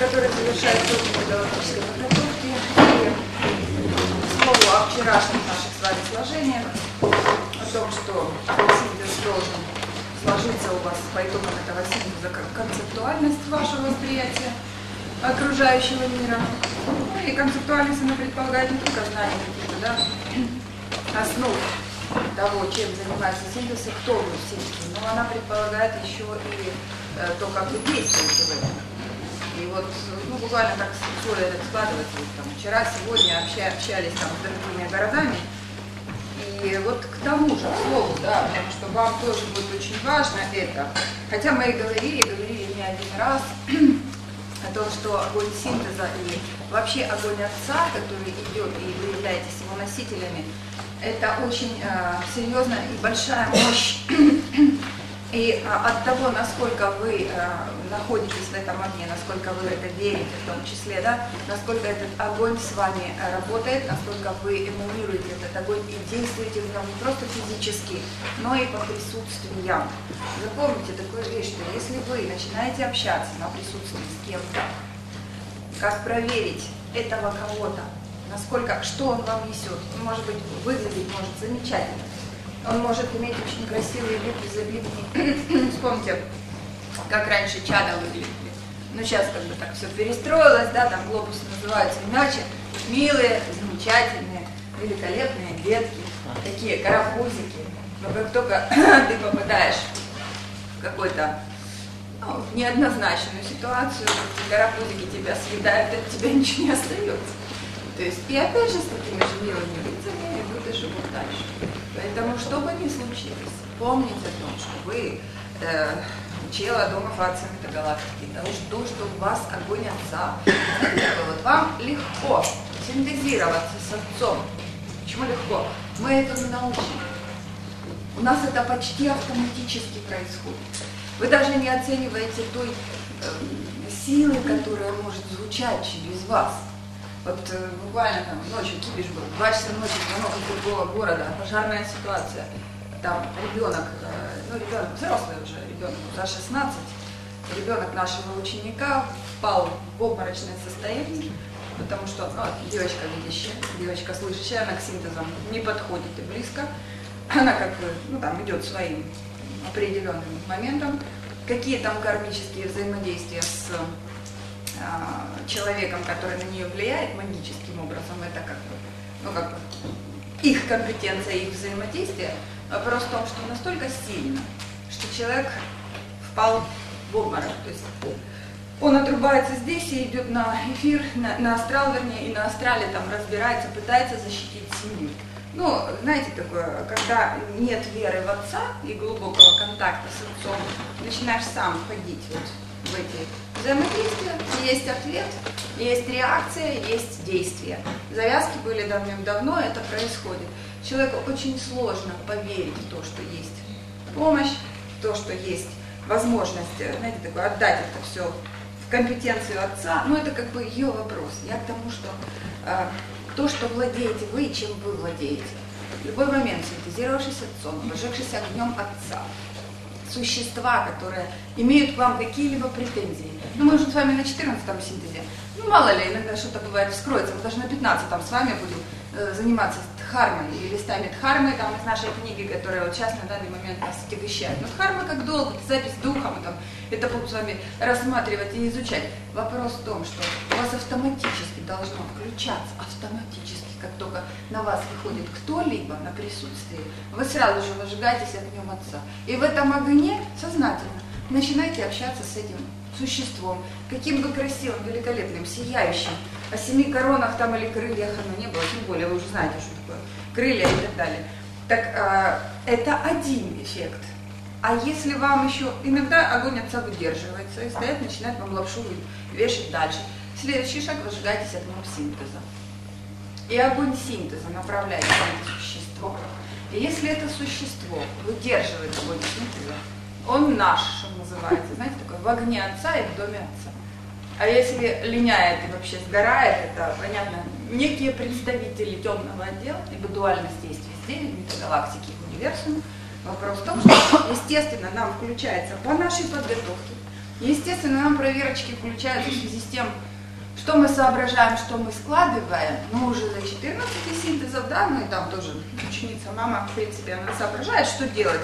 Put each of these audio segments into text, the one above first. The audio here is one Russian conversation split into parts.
который завершает курс педагогической подготовки. И слово о вчерашних наших с вами сложениях, о том, что синтез должен сложиться у вас по итогам этого синтеза как концептуальность вашего восприятия окружающего мира. Ну, и концептуальность она предполагает не только знание каких-то, основ того, чем занимается синтез и кто вы все-таки, но она предполагает еще и то, как вы действуете в этом. И вот, буквально так история это складывается. Там, вчера, сегодня общались там с другими городами. И вот к тому же, к слову, потому что вам тоже будет очень важно это. Хотя мы и говорили не один раз о том, что огонь синтеза и вообще огонь Отца, который идет, и вы являетесь его носителями, это очень серьезная и большая мощь. И от того, насколько вы находитесь в этом огне, насколько вы в это верите, в том числе, насколько этот огонь с вами работает, насколько вы эмулируете этот огонь и действуете в нем не просто физически, но и по присутствиям. Запомните такую вещь, что если вы начинаете общаться на присутствии с кем-то, как проверить этого кого-то, насколько, что он вам несет. Он может быть выглядеть, может замечательно. Он может иметь очень красивые вид, безобидный. Вспомните, как раньше чада выглядели. Ну, сейчас как бы так все перестроилось, там глобусы называются иначе. Милые, замечательные, великолепные детки, такие карапузики. Но как только ты попадаешь в какую-то неоднозначную ситуацию, карапузики тебя съедают, от тебя ничего не остается. То есть, и опять же с такими же милыми лицами люди живут дальше. Поэтому, что бы ни случилось, помните о том, что вы чело Дома Фация Метагалактики, то, что у вас огонь Отца. Вот вам легко синтезироваться с Отцом. Почему легко? Мы этому научены. У нас это почти автоматически происходит. Вы даже не оцениваете той силы, которая может звучать через вас. Вот буквально там ночью кипиш был, 2 часа ночи, звонок из другого города, пожарная ситуация. Там ребенок, взрослый уже ребенок, за 16, ребенок нашего ученика впал в обморочное состояние, потому что девочка видящая, девочка слышащая, она к синтезам не подходит и близко. Она как бы, там идет своим определенным моментом. Какие там кармические взаимодействия с человеком, который на нее влияет магическим образом, это как бы, их компетенция, их взаимодействие. Вопрос в том, что настолько сильно, что человек впал в обморок. То есть он отрубается здесь и идет на эфир, на астрал, вернее, и на астрале там разбирается, пытается защитить семью. Знаете такое, когда нет веры в Отца и глубокого контакта с Отцом, начинаешь сам входить в эти взаимодействия, есть ответ, есть реакция, есть действие. Завязки были давным-давно, это происходит. Человеку очень сложно поверить в то, что есть помощь, в то, что есть возможность, знаете, такое, отдать это все в компетенцию Отца. Это как бы ее вопрос. Я к тому, что то, что владеете вы, чем вы владеете. В любой момент, синтезировавшись Отцом, обожегшись огнем Отца, существа, которые имеют к вам какие-либо претензии. Мы уже с вами на 14-м синтезе. Мало ли, иногда что-то бывает вскроется. Мы даже на 15-м с вами будем заниматься дхармой и листами дхармы, там из нашей книги, которая вот сейчас на данный момент нас отягощает. Но дхарма как долг, это запись духа, мы там это будем с вами рассматривать и изучать. Вопрос в том, что у вас автоматически должно включаться, автоматически, как только на вас выходит кто-либо на присутствие, вы сразу же возжигаетесь огнем Отца. И в этом огне сознательно начинаете общаться с этим существом, каким бы красивым, великолепным, сияющим, о 7 коронах там или крыльях оно не было, тем более вы уже знаете, что такое крылья и так далее. Так это один эффект. А если вам еще иногда огонь Отца выдерживается и стоят, начинает вам лапшу вешать дальше. Следующий шаг, возжигайтесь огнем синтеза. И огонь синтеза направляет на это существо. И если это существо выдерживает огонь синтеза, он наш, что называется, знаете, такой в огне Отца и в доме Отца. А если линяет и вообще сгорает, это, понятно, некие представители темного отдела, ибо дуальность действий здесь, метагалактики и универсума. Вопрос в том, что, естественно, нам включается по нашей подготовке Естественно, нам проверочки включаются в связи с тем, что мы соображаем, что мы складываем. Мы уже за 14 синтезов, да, ну и там тоже ученица, мама, в принципе, она соображает, что делать.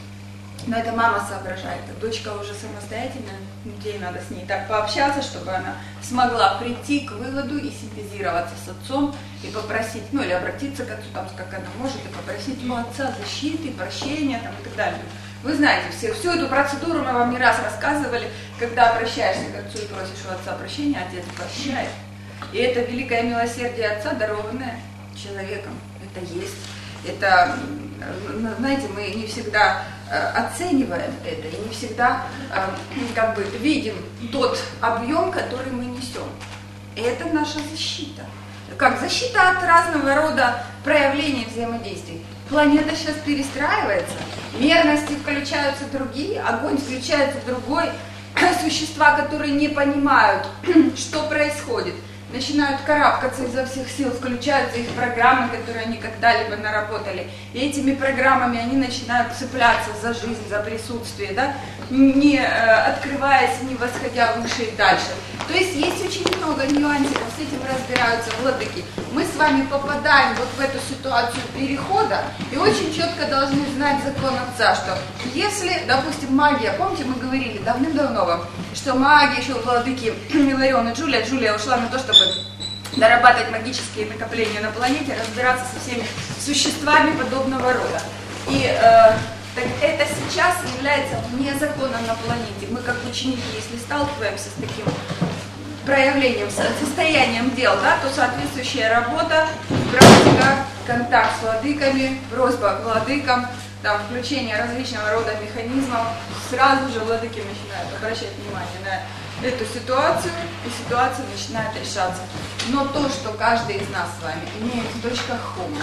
Но это мама соображает, а дочка уже самостоятельная, ей надо с ней так пообщаться, чтобы она смогла прийти к выводу и синтезироваться с отцом, и попросить, ну или обратиться к отцу, там, как она может, и попросить у отца защиты, прощения там, и так далее. Вы знаете, всю эту процедуру мы вам не раз рассказывали, когда обращаешься к отцу и просишь у отца прощения, отец прощает. И это великое милосердие отца, дарованное человеком. Это есть. Это, знаете, мы не всегда оцениваем это, и не всегда как бы видим тот объем, который мы несем. И это наша защита. Как защита от разного рода проявлений взаимодействий. Планета сейчас перестраивается, мерности включаются другие, огонь включается другой. Существа, которые не понимают, что происходит, начинают карабкаться изо всех сил, включаются их программы, которые они когда-либо наработали. И этими программами они начинают цепляться за жизнь, за присутствие, да? Не открываясь, не восходя выше и дальше. То есть очень много нюансов, с этим разбираются владыки. Мы с вами попадаем вот в эту ситуацию перехода и очень четко должны знать закон Отца, что если, допустим, магия, помните, мы говорили давным-давно вам, что магия еще владыки Иларион и Джулия ушла на то, чтобы дорабатывать магические накопления на планете, разбираться со всеми существами подобного рода. И так это сейчас является вне закона на планете. Мы как ученики, если сталкиваемся с таким проявлением, состоянием дел, да, то соответствующая работа, практика, контакт с владыками, просьба к владыкам, там, включение различного рода механизмов, сразу же владыки начинают обращать внимание на эту ситуацию, и ситуация начинает решаться. Но то, что каждый из нас с вами имеет в точках хум,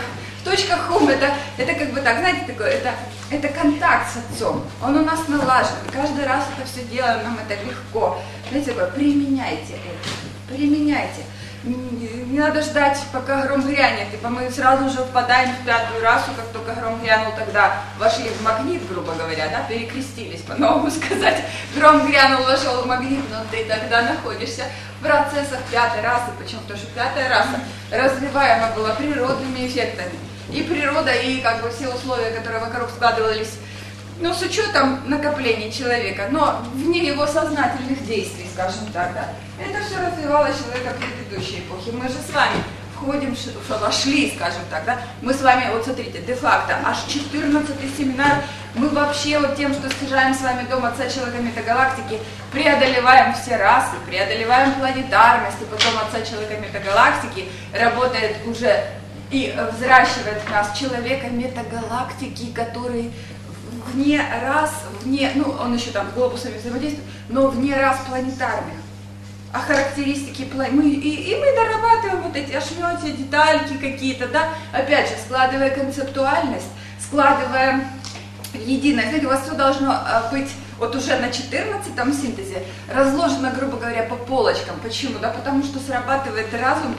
в точках хум это как бы так, знаете, такое, это контакт с Отцом, он у нас налажен, каждый раз это все делаем, нам это легко. Знаете, такое, применяйте это, применяйте. Не надо ждать, пока гром грянет, ибо мы сразу же впадаем в пятую расу, как только гром грянул, тогда вошли в магнит, грубо говоря, да, перекрестились, по-новому сказать. Гром грянул, вошел в магнит, но ты тогда находишься в процессах пятой расы, почему? Потому что пятая раса развиваема была природными эффектами. И природа, и как бы все условия, которые вокруг складывались, ну, с учетом накопления человека, но вне его сознательных действий, скажем так, да, это все развивало человека предыдущей эпохи. Мы же с вами входим, вошли, скажем так, да, мы с вами, вот смотрите, де-факто, аж 14-й семинар, мы вообще вот тем, что снижаем с вами Дом Отца Человека Метагалактики, преодолеваем все расы, преодолеваем планетарность, и потом Отца Человека Метагалактики работает уже и взращивает в нас человека метагалактики, который вне рас, ну он еще там с глобусами взаимодействует, но вне рас планетарных. А характеристики мы дорабатываем вот эти ошметки, детальки какие-то, да, опять же, складывая концептуальность, складывая единое. Знаете, у вас все должно быть вот уже на 14-м синтезе разложено, грубо говоря, по полочкам. Почему? Да потому что срабатывает разум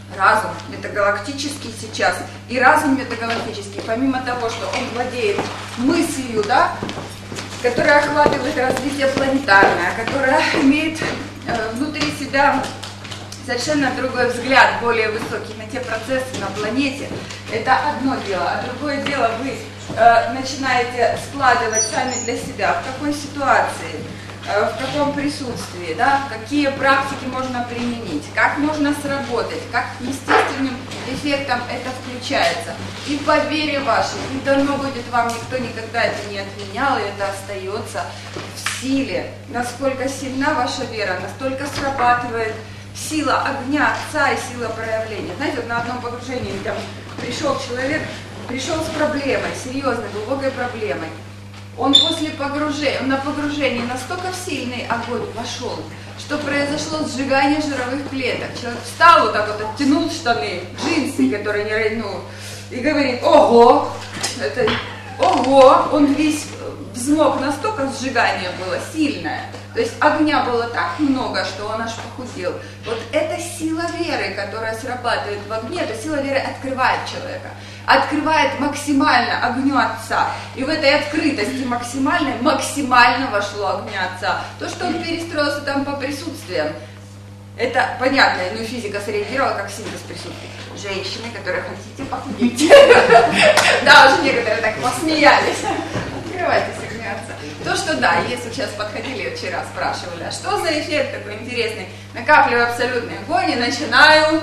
метагалактический сейчас, и разум метагалактический, помимо того, что он владеет мыслью, да, которая охватывает развитие планетарное, которая имеет внутри себя совершенно другой взгляд, более высокий на те процессы на планете, это одно дело, а другое дело вы начинаете складывать сами для себя, в какой ситуации, в каком присутствии, да, какие практики можно применить, как можно сработать, как естественным эффектом это включается. И по вере вашей, не дано будет вам, никто никогда это не отменял, и это остается в силе. Насколько сильна ваша вера, настолько срабатывает сила огня Отца и сила проявления. Знаете, вот на одном погружении там пришел человек, пришел с проблемой, серьезной, глубокой проблемой. Он после погружения, на погружении настолько в сильный огонь вошел, что произошло сжигание жировых клеток. Человек встал вот так вот, оттянул штаны, джинсы, которые не, ну, и говорит: ого, он весь взмок, настолько сжигание было сильное. То То есть огня было так много, что он аж похудел. Вот эта сила веры, которая срабатывает в огне, эта сила веры открывает человека. Открывает максимально огню Отца. И в этой открытости максимально вошло огня Отца. То, что он перестроился там по присутствиям, это понятно, но физика среагировала как синтез присутствия. Женщины, которые хотите похудеть. Да, уже некоторые так посмеялись. Открывайтесь огня Отца. То, что да, если сейчас подходили вчера, спрашивали, а что за эффект такой интересный? Накапливаю абсолютный огонь и начинаю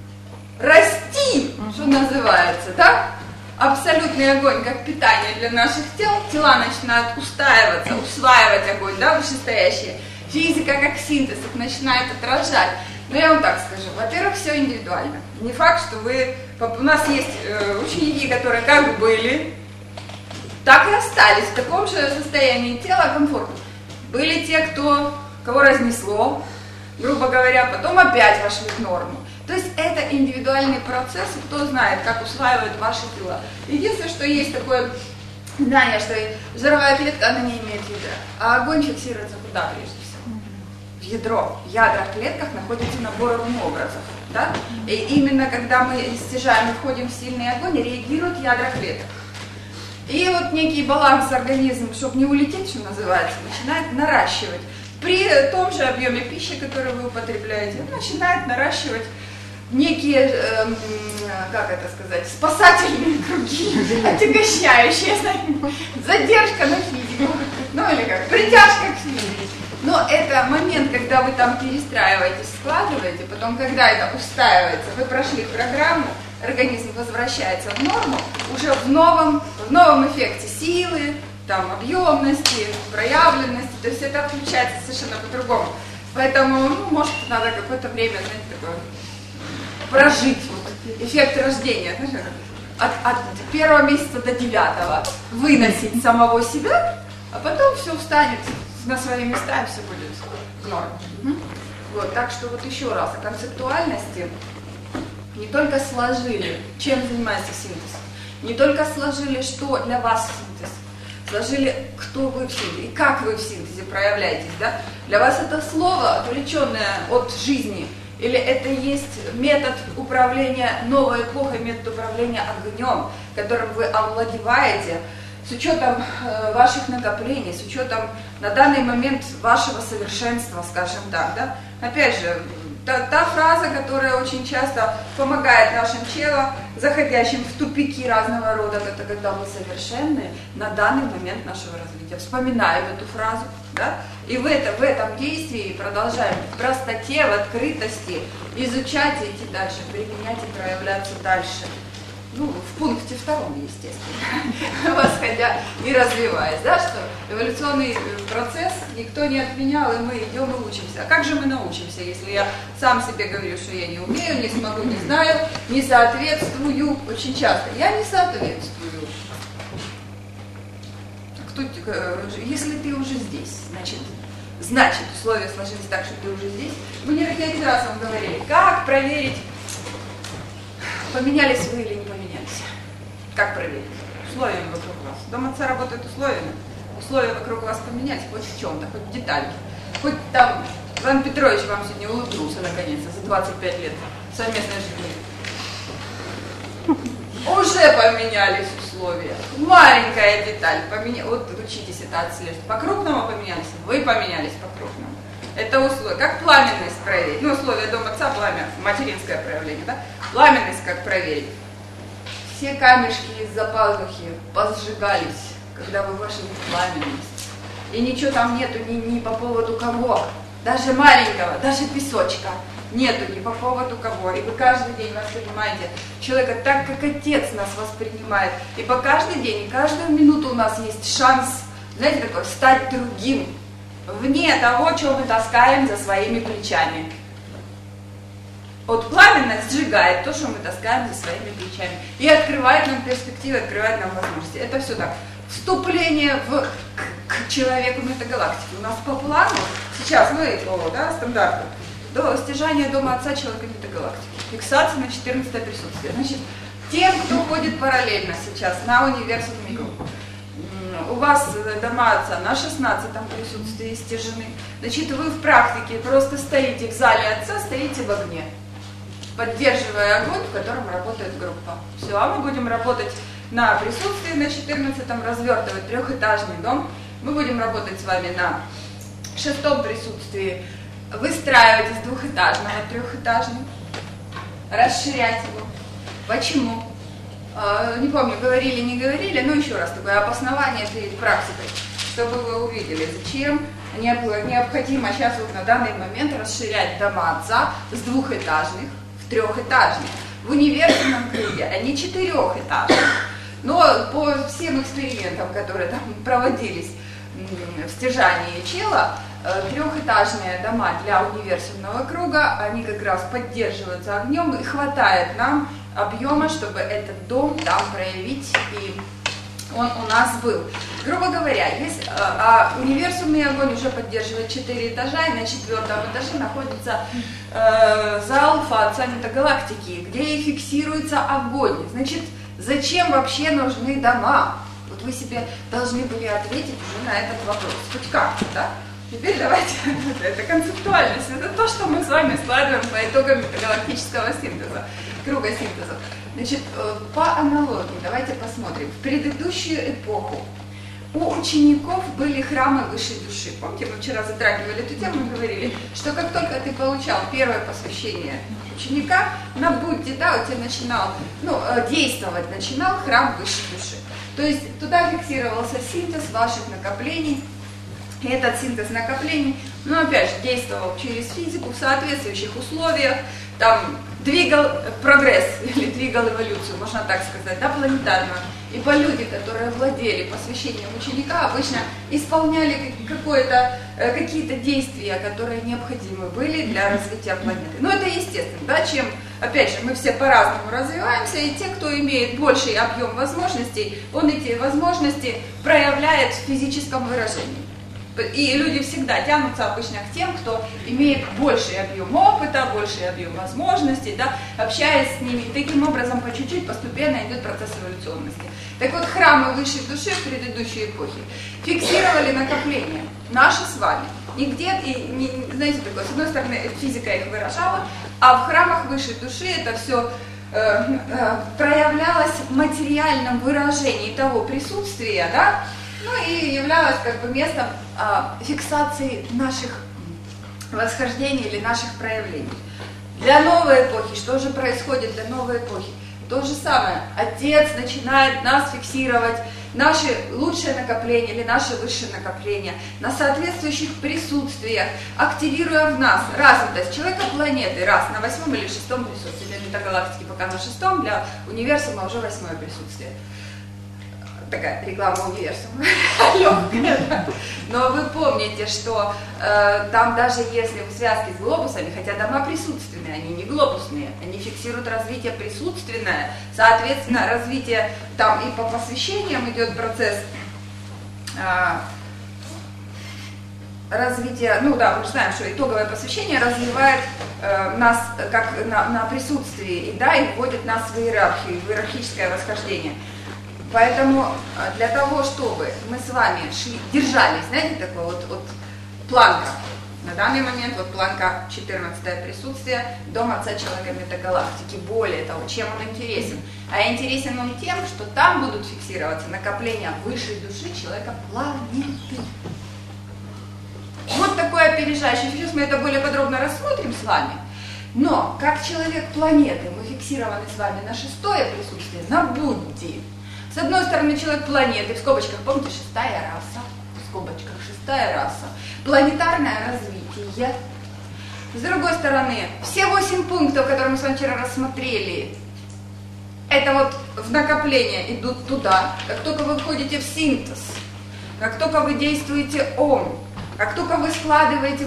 расти, что называется, да? Абсолютный огонь как питание для наших тел, тела начинают устаиваться, усваивать огонь, да, вышестоящие. Физика как синтез их начинает отражать. Но я вам так скажу, во-первых, все индивидуально. Не факт, что вы... У нас есть ученики, которые как были, так и остались в таком же состоянии тела комфортно. Были те, кого разнесло, грубо говоря, потом опять вошли в норму. То есть это индивидуальный процесс, кто знает, как усваивают ваши тела. Единственное, что есть такое знание, что жировая клетка, она не имеет ядра, а огонь фиксируется куда прежде всего? В ядро. В ядрах клетках находится набор образов. Да? И именно когда мы стяжаем и входим в сильный огонь, реагируют ядра клеток. И вот некий баланс организма, чтобы не улететь, что называется, начинает наращивать. При том же объеме пищи, который вы употребляете, он начинает наращивать некие, как это сказать, спасательные круги, отягощающие, задержка на физику, ну или как, притяжка к физике. Но это момент, когда вы там перестраиваетесь, складываете, потом, когда это устаивается, вы прошли программу, организм возвращается в норму, уже в новом эффекте силы, там, объемности, проявленности, то есть это включается совершенно по-другому. Поэтому, может, надо какое-то время, знаете, такое, прожить вот, эффект рождения, от 1 месяца до 9 выносить самого себя, а потом все встанет на свои места и все будет в норме. Вот, так что вот еще раз, о концептуальности не только сложили, чем занимается синтез, не только сложили, что для вас синтез, сложили, кто вы в синтезе и как вы в синтезе проявляетесь. Да? Для вас это слово, отвлеченное от жизни, или это есть метод управления новой эпохой, метод управления огнем, которым вы овладеваете, с учетом ваших накоплений, с учетом на данный момент вашего совершенства, скажем так. Да? Опять же, та фраза, которая очень часто помогает нашим челам, заходящим в тупики разного рода, это когда мы совершенны на данный момент нашего развития. Вспоминаем эту фразу, да? И в этом действии продолжаем в простоте, в открытости изучать и идти дальше, применять и проявляться дальше. Ну, в пункте 2, естественно, восходя и развиваясь, да, что эволюционный процесс никто не отменял, и мы идем и учимся. А как же мы научимся, если я сам себе говорю, что я не умею, не смогу, не знаю, не соответствую, очень часто. Я не соответствую. Если ты уже здесь, значит условия сложились так, что ты уже здесь. Мы не один раз вам говорили, как проверить, поменялись вы или не поменялись. Как проверить? Условиями вокруг вас. Дом Отца работает условиями. Условия вокруг вас поменялись хоть в чем-то, хоть в детальке. Хоть там Иван Петрович вам сегодня улыбнулся наконец-то за 25 лет совместной жизни. Уже поменялись условия. Маленькая деталь. Вот учитесь это отслеживать. По-крупному поменялись, вы поменялись по-крупному. Это условие. Как пламенность проверить? Ну, условия Дома Отца, пламя, материнское проявление, да? Пламенность как проверить? Все камешки из-за пазухи позжигались, когда вы вошли в пламенность. И ничего там нету ни по поводу кого. Даже маленького, даже песочка. Нету ни по поводу кого. И вы каждый день воспринимаете человека так, как Отец нас воспринимает. И по каждый день, и каждую минуту у нас есть шанс, знаете, такой, стать другим. Вне того, что мы таскаем за своими плечами. Вот пламенность сжигает то, что мы таскаем за своими плечами. И открывает нам перспективы, открывает нам возможности. Это все так. Вступление к человеку метагалактики. У нас по плану, сейчас, по стандарту, до стяжания Дома Отца человека метагалактики. Фиксация на 14-е присутствие. Значит, тем, кто ходит параллельно сейчас на университет МИГУ, у вас дома отца на 16-м присутствии стяжены, значит, вы в практике просто стоите в зале отца, стоите в огне, поддерживая огонь, в котором работает группа. Все, а мы будем работать на присутствии на 14-м, развертывать трехэтажный дом. Мы будем работать с вами на 6-м присутствии, выстраивать из двухэтажного трехэтажный, расширять его. Почему? Не помню, говорили, не говорили, но еще раз такое обоснование перед практикой, чтобы вы увидели, зачем необходимо сейчас вот на данный момент расширять дома отца с двухэтажных в трехэтажных. В универсальном круге они четырехэтажные. Но по всем экспериментам, которые там проводились в стяжании чела, трехэтажные дома для универсального круга, они как раз поддерживаются огнем, и хватает нам объема, чтобы этот дом там проявить, и он у нас был. Грубо говоря, универсальный огонь уже поддерживает 4 этажа, и на 4-м этаже находится зал Отца Метагалактики, где и фиксируется огонь. Значит, зачем вообще нужны дома? Вот вы себе должны были ответить уже на этот вопрос. Хоть как-то, да? Теперь давайте, это концептуальность, это то, что мы с вами складываем по итогам метагалактического синтеза, круга синтеза. Значит, по аналогии, давайте посмотрим. В предыдущую эпоху у учеников были храмы высшей души. Помните, мы вчера затрагивали эту тему и говорили, что как только ты получал первое посвящение ученика, на Будде, да, у тебя начинал, действовать начинал храм высшей души. То есть туда фиксировался синтез ваших накоплений. И этот синтез накоплений, опять же, действовал через физику в соответствующих условиях, там, двигал прогресс или двигал эволюцию, можно так сказать, да, планетарную. Ибо люди, которые владели посвящением ученика, обычно исполняли какие-то действия, которые необходимы были для развития планеты. Но это естественно, да, чем, опять же, мы все по-разному развиваемся, и те, кто имеет больший объем возможностей, он эти возможности проявляет в физическом выражении. И люди всегда тянутся обычно к тем, кто имеет больший объем опыта, больший объем возможностей, да, общаясь с ними. И таким образом по чуть-чуть постепенно идет процесс эволюционности. Так вот, храмы высшей души в предыдущей эпохе фиксировали накопления наши с вами. Знаете, такое, с одной стороны, физика их выражала, а в храмах высшей души это все проявлялось в материальном выражении того присутствия, да, и являлось местом фиксации наших восхождений или наших проявлений. Для новой эпохи, что же происходит для новой эпохи? То же самое. Отец начинает нас фиксировать, наши лучшие накопления или наши высшие накопления на соответствующих присутствиях, активируя в нас развитость человека планеты, раз, на 8-м или 6-м присутствии, для метагалактики пока на 6-м, для универсума уже 8-е присутствие. Такая реклама универсума легкая. Но вы помните, что там даже если в связке с глобусами, хотя дома присутственные, они не глобусные, они фиксируют развитие присутственное, соответственно, развитие там и по посвящениям идет процесс развития, мы знаем, что итоговое посвящение развивает нас как на присутствии, и вводит нас в иерархию, в иерархическое восхождение. Поэтому для того, чтобы мы с вами держались, знаете, такой вот планка. На данный момент планка 14-е присутствие, дом Отца Человека Метагалактики. Более того, чем он интересен? А интересен он тем, что там будут фиксироваться накопления высшей души человека планеты. Вот такой опережающий фьюз, мы это более подробно рассмотрим с вами. Но как человек планеты мы фиксированы с вами на 6-е присутствие, на Будде. С одной стороны, человек планеты, в скобочках, помните, 6-я раса, в скобочках, 6-я раса, планетарное развитие. С другой стороны, все 8 пунктов, которые мы с вами вчера рассмотрели, это в накопление идут туда. Как только вы входите в синтез, как только вы действуете ом, как только вы складываете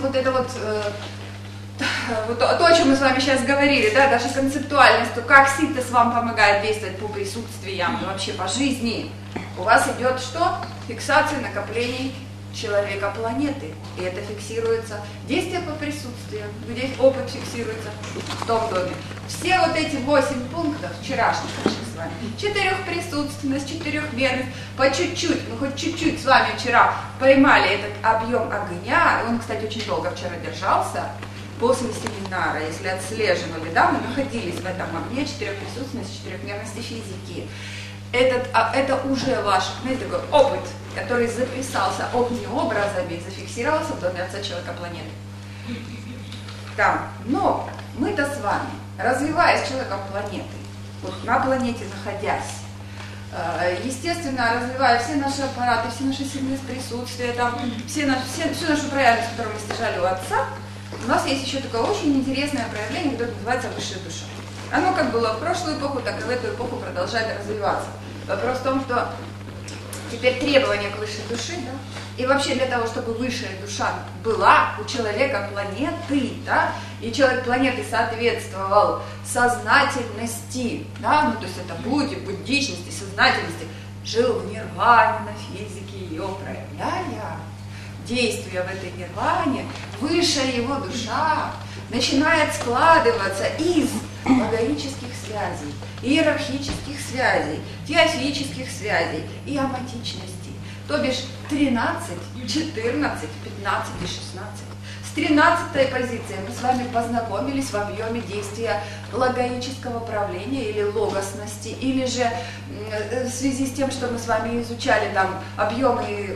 то, о чем мы с вами сейчас говорили, да, даже концептуальность, то как синтез вам помогает действовать по присутствиям и вообще по жизни, у вас идет что? Фиксация накоплений человека планеты. И это фиксируется. Действие по присутствию, где опыт фиксируется в том доме. Все вот эти 8 пунктов вчерашних наших с вами. 4-присутственность, 4-мерность. По чуть-чуть, мы хоть чуть-чуть с вами вчера поймали этот объем огня. Он, кстати, очень долго вчера держался. После семинара, если отслеживали, да, мы находились в этом огне 4-присутственности, 4-мерности физики. Это уже ваш, знаете, такой опыт, который записался огнеобразами, зафиксировался в доме Отца Человека планеты. Там. Но мы-то с вами, развиваясь человеком планеты, вот на планете находясь, естественно, развивая все наши аппараты, все наши сильные присутствия, там, всю нашу проявленность, которую мы стяжали у Отца, у нас есть еще такое очень интересное проявление, которое называется высшая душа. Оно как было в прошлую эпоху, так и в эту эпоху продолжает развиваться. Вопрос в том, что теперь требования к высшей душе, да, и вообще для того, чтобы высшая душа была у человека планеты, да, и человек планеты соответствовал сознательности, да, ну то есть это буддичности, сознательности, жил в нирване, на физике, ее проявляя, действуя в этой нирване, высшая его душа начинает складываться из логических связей, иерархических связей, теософических связей и аматичностей. То бишь 13, 14, 15 и 16. С 13-й позиции мы с вами познакомились в объеме действия логического правления или логосности, или же в связи с тем, что мы с вами изучали там объемы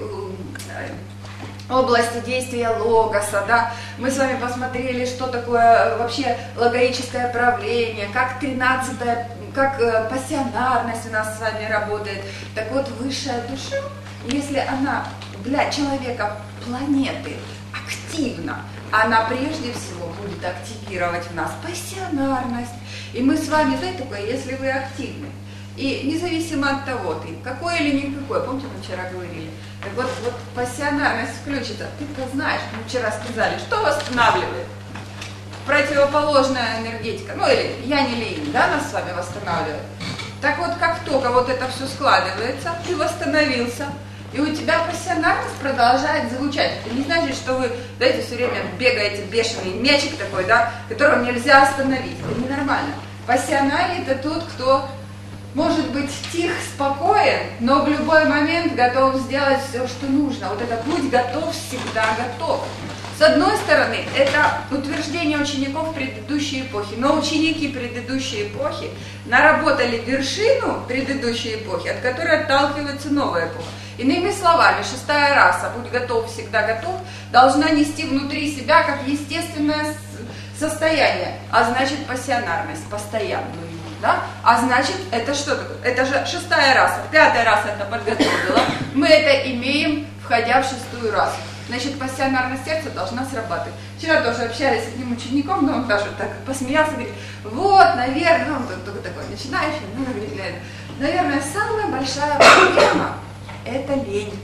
области действия логоса, да, мы с вами посмотрели, что такое вообще логическое правление, как 13-я, как пассионарность у нас с вами работает. Так вот, высшая душа, если она для человека планеты активна, она прежде всего будет активировать в нас пассионарность. И мы с вами, знаете, такое, если вы активны, и независимо от того, ты какой или никакой, помните, мы вчера говорили, так вот пассионарность включится. Ты-то знаешь, мы вчера сказали, что восстанавливает? Противоположная энергетика, ну или янь или инь, да, нас с вами восстанавливает. Так вот, как только вот это все складывается, ты восстановился, и у тебя пассионарность продолжает звучать. Это не значит, что вы, знаете, все время бегаете, бешеный мячик такой, да, которого нельзя остановить. Это ненормально. Пассионарий – это тот, кто может быть тих, спокоен, но в любой момент готов сделать все, что нужно. Вот это «будь готов, всегда готов». С одной стороны, это утверждение учеников предыдущей эпохи, но ученики предыдущей эпохи наработали вершину предыдущей эпохи, от которой отталкивается новая эпоха. Иными словами, 6-я раса «будь готов, всегда готов» должна нести внутри себя как естественное состояние, а значит пассионарность, постоянную. Да? А значит, это что такое? Это же 6-я раса, 5-я раса это подготовила. Мы это имеем, входя в 6-ю расу. Значит, пассионарность сердца должна срабатывать. Вчера тоже общались с одним учеником, но он даже так посмеялся, говорит, вот, наверное, он только такой начинающий, ну, говорит, наверное, самая большая проблема – это лень.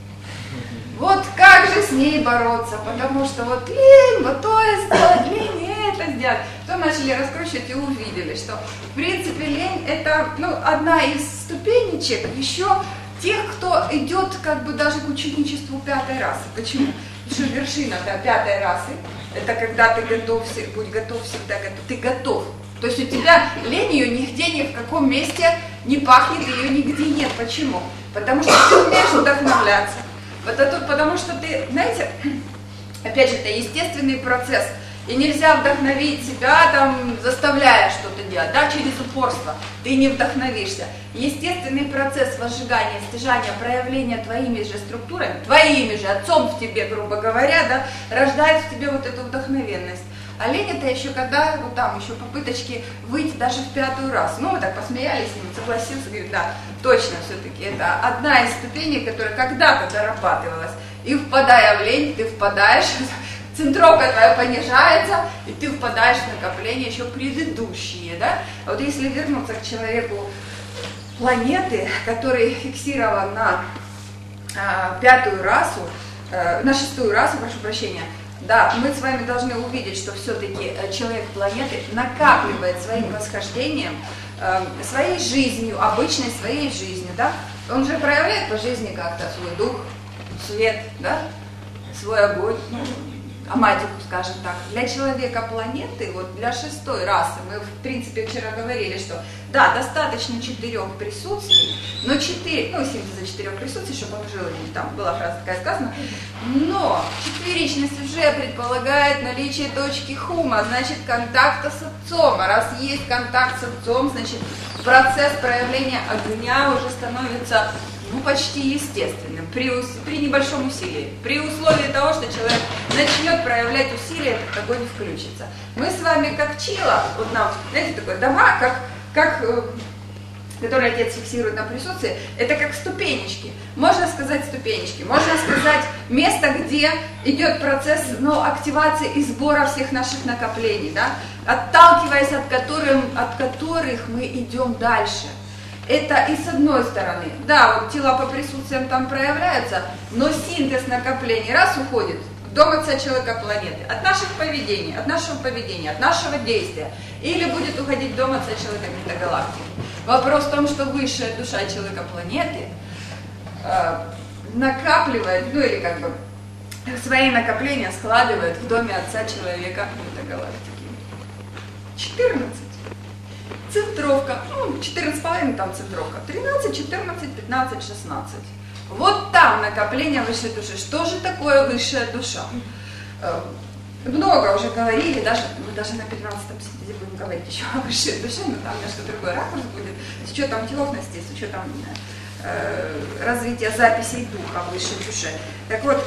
Вот как же с ней бороться, потому что вот лень, вот то сделать, лень, это сделать. Потом начали раскручивать и увидели, что в принципе лень это одна из ступенечек еще тех, кто идет как бы даже к ученичеству 5-й расы. Почему? Потому что вершина 5-й расы, это когда ты готов, будь готов, всегда готов, ты готов. То есть у тебя лень ее нигде, ни в каком месте не пахнет, ее нигде нет. Почему? Потому что ты умеешь вдохновляться. Потому что ты, знаете, опять же, это естественный процесс. И нельзя вдохновить себя, там, заставляя что-то делать, да, через упорство. Ты не вдохновишься. Естественный процесс возжигания, стяжания, проявления твоими же структурами, твоими же, отцом в тебе, грубо говоря, да, рождает в тебе вот эту вдохновенность. А лень это еще когда, вот там, еще попыточки выйти даже в 5-ю расу. Ну, мы так посмеялись с ним, согласился, говорит, да, точно все-таки, это одна из ступеней, которая когда-то дорабатывалась. И впадая в лень, ты впадаешь, центровка твоя понижается, и ты впадаешь в накопление еще предыдущие, да. А вот если вернуться к человеку планеты, который фиксирован на 5-ю расу, на 6-ю расу, прошу прощения, да, мы с вами должны увидеть, что все-таки человек планеты накапливает своим восхождением, своей жизнью, обычной своей жизнью, да. Он же проявляет по жизни как-то свой дух, свет, да, свой огонь, ну, аматику, скажем так. Для человека планеты, вот для 6-й расы, мы в принципе вчера говорили, что да, достаточно 4 присутствий, но 4, ну, синтеза 4 присутствий, чтобы он жил, там была фраза такая сказана, но четверичность уже предполагает наличие точки хума, значит контакта с отцом, а раз есть контакт с отцом, значит процесс проявления огня уже становится, ну, почти естественным, при небольшом усилии. При условии того, что человек начнет проявлять усилия, этот огонь включится. Мы с вами как чила, вот нам, знаете, такое дома, которые отец фиксирует на присутствии, это как ступенечки. Можно сказать ступенечки, можно сказать место, где идет процесс, ну, активации и сбора всех наших накоплений, да, отталкиваясь от которых мы идем дальше. Это и с одной стороны, да, вот тела по присутствиям там проявляются, но синтез накоплений раз уходит в дом отца человека планеты, от наших поведений, от нашего действия, или будет уходить в дом отца человека метагалактики. Вопрос в том, что высшая душа человека планеты накапливает, ну или как бы свои накопления складывает в доме отца человека метагалактики. 14. Центровка, ну, 14,5 там центровка, 13, 14, 15, 16. Вот там накопление высшей души. Что же такое высшая душа? Много уже говорили, мы даже на 15-м синтезе будем говорить еще о высшей душе, но там немножко другой ракурс будет, с учетом телесности, с учетом развития записей духа в высшей душе. Так вот,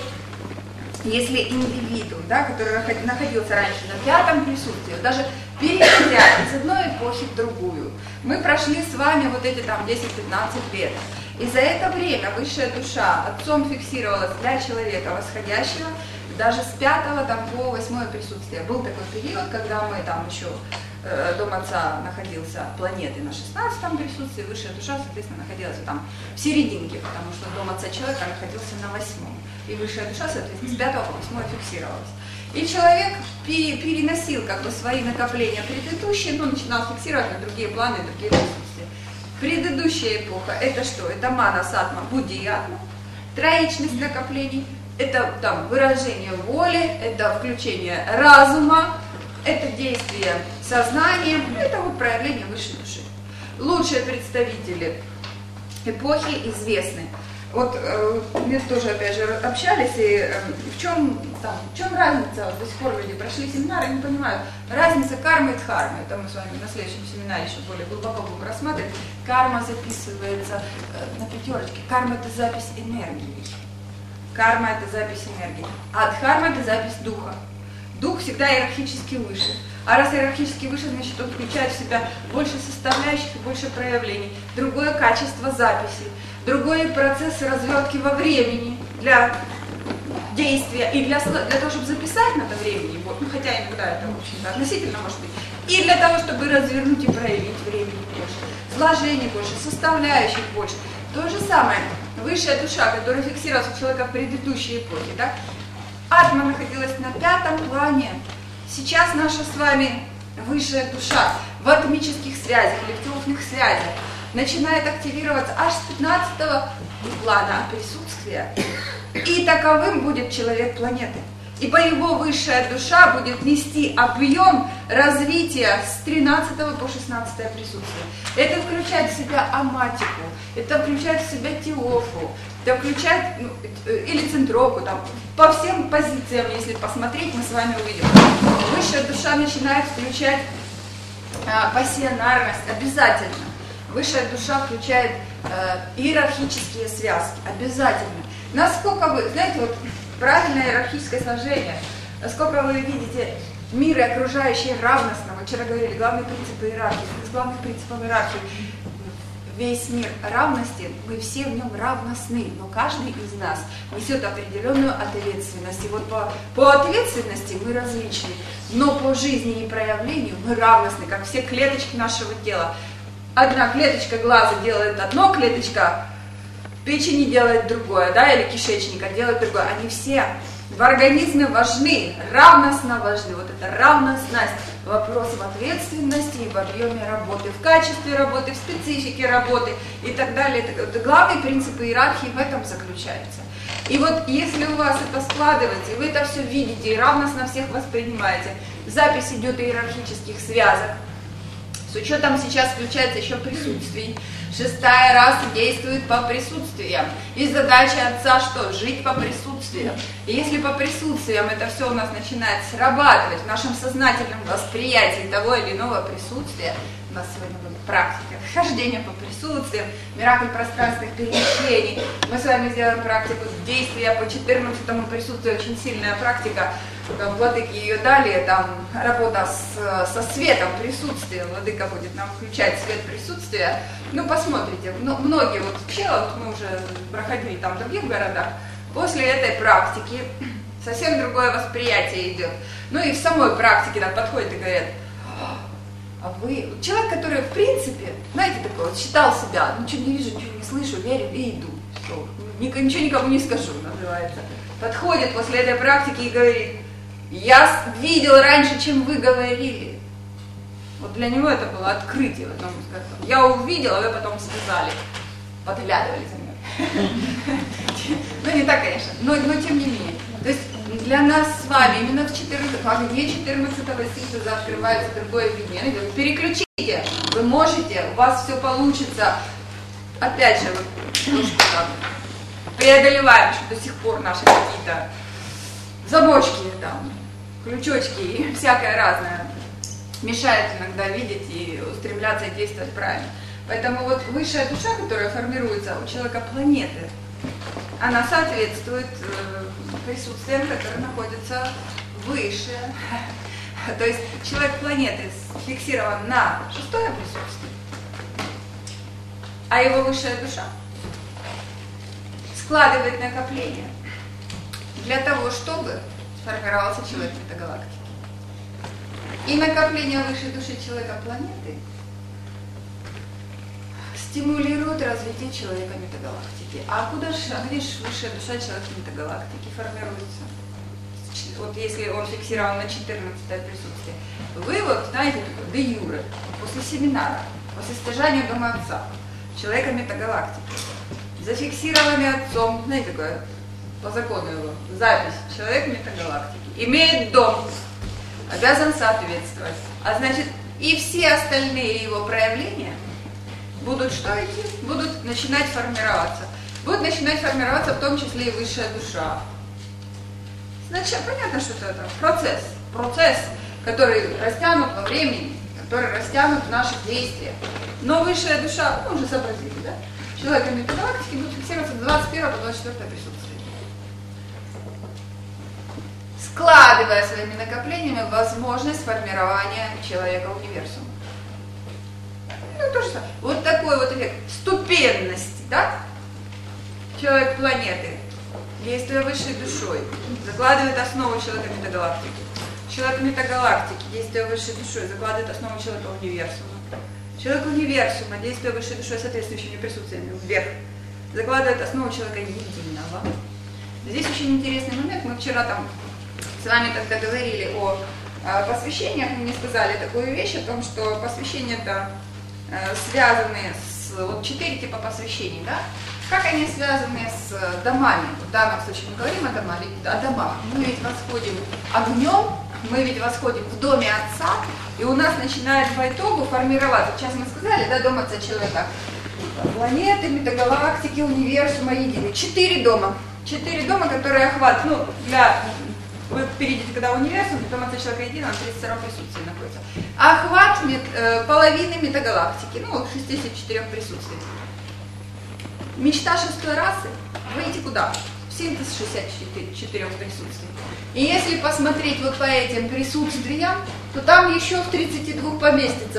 если индивидуум, да, который находился раньше на 5-м присутствии, даже переходя из одной эпохи в другую, мы прошли с вами вот эти там 10-15 лет. И за это время высшая душа отцом фиксировалась для человека восходящего, даже с 5-го там, по 8-е присутствие. Был такой период, когда мы там еще, дом отца находился планеты на 16-м присутствии, высшая душа, соответственно, находилась там в серединке, потому что дом отца человека находился на 8-м. И высшая душа, соответственно, с 5 по 8 фиксировалась. И человек переносил как бы свои накопления предыдущие, но начинал фиксировать на другие планы, другие присутствия. Предыдущая эпоха – это что? Это мана, сатма, будди и атма, троичность накоплений, это там выражение воли, это включение разума, это действие сознания, это вот проявление высшей души. Лучшие представители эпохи известны. Вот мы тоже, опять же, общались, и в чем разница, до сих пор люди прошли семинары и не понимают, разница кармы и дхармы, это мы с вами на следующем семинаре еще более глубоко будем рассматривать. Карма записывается на 5, карма это запись энергии, карма это запись энергии, а дхарма это запись духа. Дух всегда иерархически выше. А раз иерархически выше, значит, он включает в себя больше составляющих и больше проявлений, другое качество записи, другой процесс развертки во времени для действия и для того, чтобы записать надо времени, вот, ну, хотя иногда это, в общем-то, относительно может быть, и для того, чтобы развернуть и проявить времени больше, сложений больше, составляющих больше. То же самое, высшая душа, которая фиксировалась у человека в предыдущей эпохе, да, атма находилась на 5-м плане. Сейчас наша с вами высшая душа в атомических связях, электронных связях начинает активироваться аж с 15-го плана присутствия. И таковым будет человек планеты. Ибо его высшая душа будет нести объем развития с 13 по 16 присутствие. Это включает в себя аматику, это включает в себя теофу, это включает, ну, или центровку, там, по всем позициям, если посмотреть, мы с вами увидим. Высшая душа начинает включать пассионарность обязательно. Высшая душа включает иерархические связки обязательно. Насколько вы, знаете, вот правильное иерархическое сложение, насколько вы видите мир и окружающие равностно, мы вчера говорили, главный принцип иерархии, из главных принципов иерархии, весь мир равности, мы все в нем равностны, но каждый из нас несет определенную ответственность. И вот по ответственности мы различны, но по жизни и проявлению мы равностны, как все клеточки нашего тела. Одна клеточка глаза делает одно, клеточка печени делает другое, да, или кишечника делает другое. Они все в организме важны, равностно важны. Вот это равностность, вопрос в ответственности и в объеме работы, в качестве работы, в специфике работы и так далее. Это главный принцип иерархии в этом заключается. И вот если у вас это складывается, и вы это все видите и равностно всех воспринимаете, запись идет иерархических связок, с учетом сейчас включается еще присутствий. 6-я раса действует по присутствиям. И задача отца что? Жить по присутствиям. И если по присутствиям это все у нас начинает срабатывать в нашем сознательном восприятии того или иного присутствия, у нас сегодня будет практика хождения по присутствиям, миракль пространственных перемещений. Мы с вами сделаем практику действия по 14-му присутствию, очень сильная практика. Владыки ее дали, там работа со светом присутствия, владыка будет нам включать свет присутствия. Ну, посмотрите, многие вот пчелы, вот мы уже проходили там в других городах, после этой практики совсем другое восприятие идет. Ну и в самой практике так подходит и говорят: а вы, человек, который в принципе, знаете, такой вот считал себя, ничего не вижу, ничего не слышу, верю и иду, что, ничего никому не скажу, называется, подходит после этой практики и говорит: я видел раньше, чем вы говорили. Вот для него это было открытие. Потом сказал: я увидел, а вы потом сказали, подглядывали за мной. Ну не так, конечно, но тем не менее. То есть для нас с вами именно в 14, где 14-го синтеза открывается другое видение. Переключите, вы можете, у вас все получится. Опять же, вот немножко там преодолеваем, что до сих пор наши какие-то замочки, там, крючочки и всякое разное мешает иногда видеть и устремляться и действовать правильно. Поэтому вот высшая душа, которая формируется у человека планеты, она соответствует присутствиям, которые находятся выше. То есть человек планеты фиксирован на 6-е присутствие, а его высшая душа складывает накопление для того, чтобы сформировался человек метагалактики. И накопление высшей души человека планеты стимулирует развитие человека метагалактики. А где же высшая душа человека метагалактики формируется? Вот если он фиксирован на 14-е присутствие. Вы вот, знаете, де юре, после семинара, после стяжания дома отца, человека метагалактики, зафиксированный отцом, знаете, такое, по закону его, запись, человек метагалактики, имеет дом, обязан соответствовать. А значит, и все остальные его проявления будут что идти? Будут начинать формироваться. Будут начинать формироваться в том числе и высшая душа. Значит, понятно, что это процесс, который растянут во времени, который растянут в наших действиях. Но высшая душа, мы уже сообразили, да? Человека метагалактики будет фиксироваться с 21 по 24 присутствие. Складывая своими накоплениями возможность формирования человека универсума. Ну, то же самое. Вот такой вот эффект ступенности, да? Человек планеты, действуя высшей душой, закладывает основу человека метагалактики. Человек метагалактики, действуя высшей душой, закладывает основу человека универсума. Человек универсума, действуя высшей душой, соответствующими присутствиями вверх, закладывает основу человека единого. Здесь очень интересный момент. Мы вчера там с вами тогда говорили о посвящениях, вы мне сказали такую вещь, о том, что посвящения-то связаны с... Вот 4 типа посвящений, да? Как они связаны с домами? В данном случае мы говорим о домах. Мы ведь восходим огнем, мы ведь восходим в доме отца, и у нас начинает по итогу формироваться, сейчас мы сказали, да, дом отца человека, планеты, метагалактики, универсума, единый. 4 дома. 4 дома, которые охватывают, вы перейдете, когда универсум, дом отца человека единого, на 32 присутствии находится. Охват половины метагалактики, 64 присутствий. Мечта 6-й расы – выйти куда? В синтез 64 присутствий. И если посмотреть вот по этим присутствиям, то там еще в 32 поместится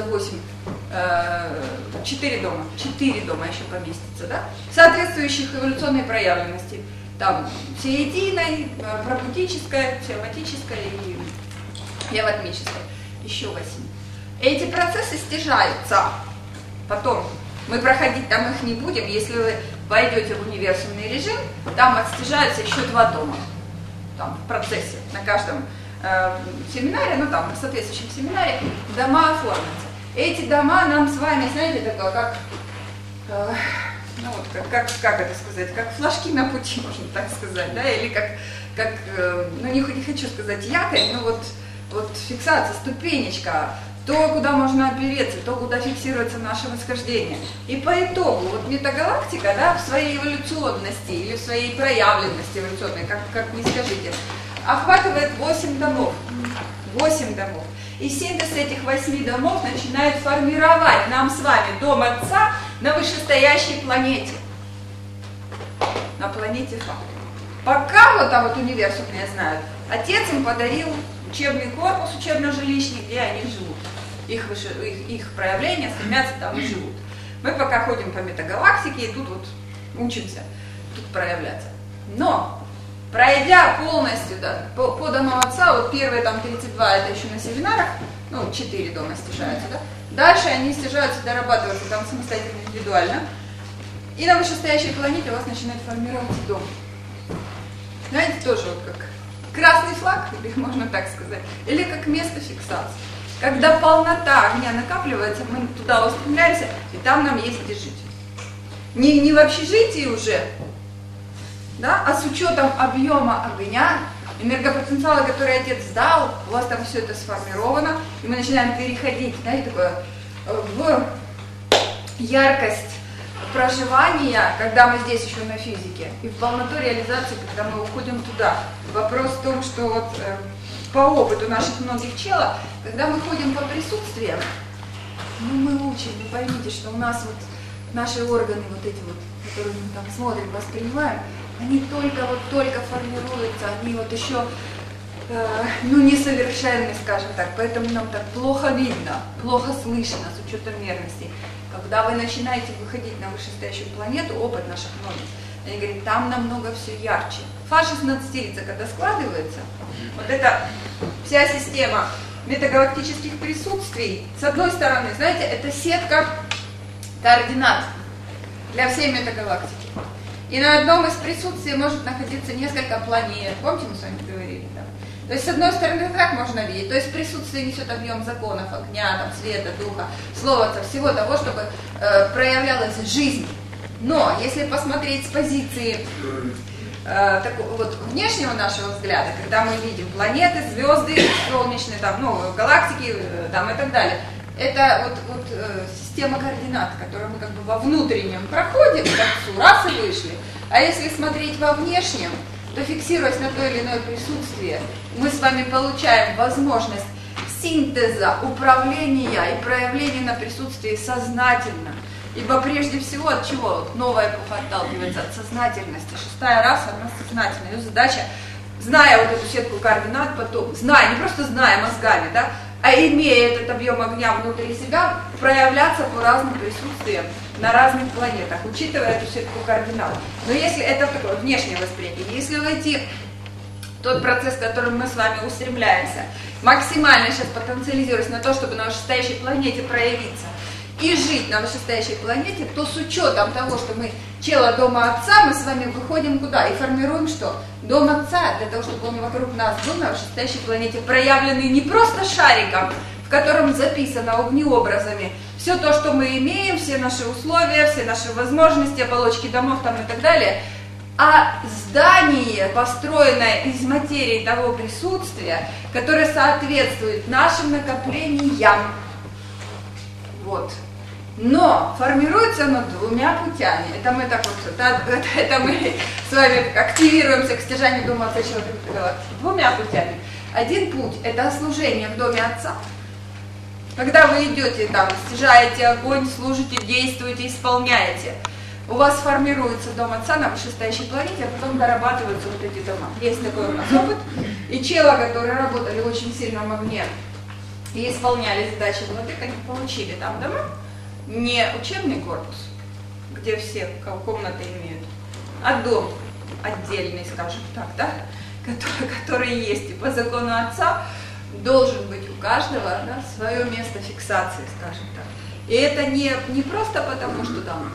4 дома. 4 дома еще поместится, да? Соответствующих эволюционной проявленности. Там всеединой, пробудической, психоматической и аватмической. Еще 8. Эти процессы стяжаются потом. Мы проходить там их не будем. Если вы войдете в универсумный режим, там отстяжаются еще 2 дома. Там в процессе, на каждом семинаре, там на соответствующем семинаре дома оформятся. Эти дома нам с вами, знаете, такое, как ну вот как это сказать, как флажки на пути, можно так сказать, да, или как ну не хочу сказать якорь, но вот фиксация, ступенечка, то, куда можно опереться, то, куда фиксируется наше восхождение. И по итогу, вот метагалактика, да, в своей эволюционности или в своей проявленности эволюционной, как ни скажите, охватывает 8 домов. 8 домов. И синтез этих 8 домов начинает формировать нам с вами дом Отца на вышестоящей планете. На планете Фа. Пока вот там вот универсумные знают, Отец им подарил учебный корпус, учебно-жилищный, где они живут. Их проявления стремятся там и живут. Мы пока ходим по метагалактике и тут вот учимся тут проявляться. Но, пройдя полностью по дому Отца, вот первые там 32 это еще на семинарах, ну 4 дома стяжаются, да? Дальше они стяжаются, дорабатываются там самостоятельно, индивидуально. И на вышестоящей планете у вас начинает формироваться дом. Знаете, тоже вот как красный флаг, или можно так сказать, или как место фиксации. Когда полнота огня накапливается, мы туда устремляемся, и там нам есть где жить. Не в общежитии уже, да, а с учетом объема огня, энергопотенциала, который Отец дал, у вас там все это сформировано, и мы начинаем переходить, знаете, такое, в яркость проживания, когда мы здесь еще на физике, и в полноту реализации, когда мы уходим туда. Вопрос в том, что вот по опыту наших многих челов, когда мы ходим по присутствиям, ну мы учим, вы поймите, что у нас вот наши органы, вот эти вот, которые мы там смотрим, воспринимаем, они только формируются, они вот еще, ну несовершенны, скажем так, поэтому нам так плохо видно, плохо слышно с учетом мерности. Когда вы начинаете выходить на вышестоящую планету, опыт наших многих, они говорят, там намного все ярче. Фа-16-рица, когда складывается, вот эта вся система метагалактических присутствий, с одной стороны, знаете, это сетка координат для всей метагалактики. И на одном из присутствий может находиться несколько планет. Помните, мы с вами говорили, да? То есть, с одной стороны, так можно видеть. То есть, присутствие несет объем законов, огня, там, света, духа, слова, всего того, чтобы проявлялась жизнь. Но, если посмотреть с позиции такого вот внешнего нашего взгляда, когда мы видим планеты, звезды, солнечные, там, ну, галактики, там, и так далее, это вот система координат, которую мы как бы во внутреннем проходе к Отцу, раз и вышли. А если смотреть во внешнем, то фиксируясь на то или иное присутствие, мы с вами получаем возможность синтеза, управления и проявления на присутствии сознательно. Ибо прежде всего от чего новая эпоха отталкивается? От сознательности. 6-я раса, она сознательная. Ее задача, зная вот эту сетку координат, потом, зная, не просто зная мозгами, да, а имея этот объем огня внутри себя, проявляться по разным присутствиям на разных планетах, учитывая эту сетку координат. Но если это такое внешнее восприятие, если войти в тот процесс, к которому мы с вами устремляемся, максимально сейчас потенциализируясь на то, чтобы на вышестоящей планете проявиться, и жить на вышестоящей планете, то с учетом того, что мы чело дома Отца, мы с вами выходим куда? И формируем что? Дом Отца, для того, чтобы он вокруг нас был на вышестоящей планете, проявленный не просто шариком, в котором записано огнеобразами все то, что мы имеем, все наши условия, все наши возможности, оболочки домов там и так далее, а здание, построенное из материи того присутствия, которое соответствует нашим накоплениям. Вот. Но формируется оно двумя путями. Это мы так вот, это мы с вами активируемся к стяжанию Дома Отца Человека Галактики. Двумя путями. Один путь – это служение в Доме Отца. Когда вы идете там, стяжаете огонь, служите, действуете, исполняете, у вас формируется Дом Отца на вышестоящей планете, а потом дорабатываются вот эти дома. Есть такой у нас опыт. И челы, которые работали в очень сильном огне и исполняли задачи владык, они получили там дома. Не учебный корпус, где все комнаты имеют, а дом отдельный, скажем так, да, который есть. И по закону Отца должен быть у каждого, да, свое место фиксации, скажем так. И это не просто потому, что там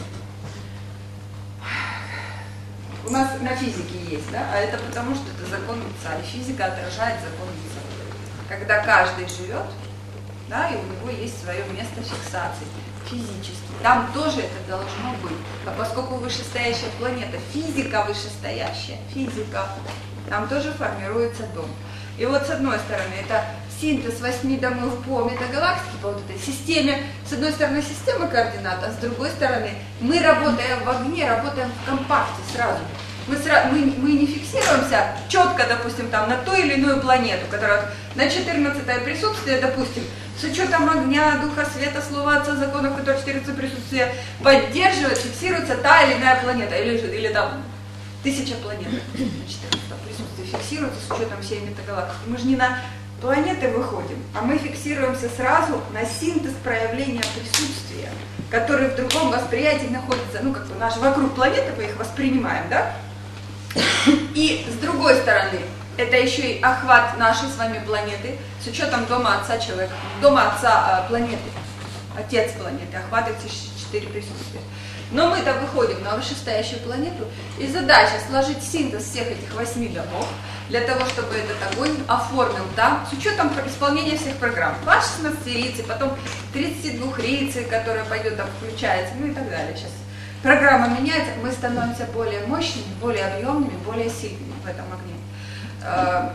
у нас на физике есть, да, а это потому, что это закон Отца, и физика отражает закон Отца. Когда каждый живет да, и у него есть свое место фиксации физически. Там тоже это должно быть. А поскольку вышестоящая планета, физика вышестоящая, физика, там тоже формируется дом. И вот с одной стороны это синтез 8 домов по метагалактике, по вот этой системе, с одной стороны система координат, а с другой стороны мы, работая в огне, работаем в компакте сразу. Мы не фиксируемся четко, допустим, там, на ту или иную планету, которая на 14-е присутствие, допустим, с учетом огня, духа, света, слова отца, законов, которые 14 присутствия поддерживает, фиксируется та или иная планета, или там 1000 планет на 14 присутствие фиксируется с учетом всей метагалактики. Мы же не на планеты выходим, а мы фиксируемся сразу на синтез проявления присутствия, который в другом восприятии находится, ну, как бы наш вокруг планеты, мы их воспринимаем, да? И с другой стороны, это еще и охват нашей с вами планеты, с учетом дома отца человека, дома отца планеты, отец планеты, охватывает все 4 присутствия. Но мы-то выходим на вышестоящую планету, и задача сложить синтез всех этих 8 домов, для того, чтобы этот огонь оформил там, с учетом исполнения всех программ. 16-рицей, потом 32-рицей, которая пойдет, там включается, ну и так далее. Сейчас программа меняется, мы становимся более мощными, более объемными, более сильными в этом огне.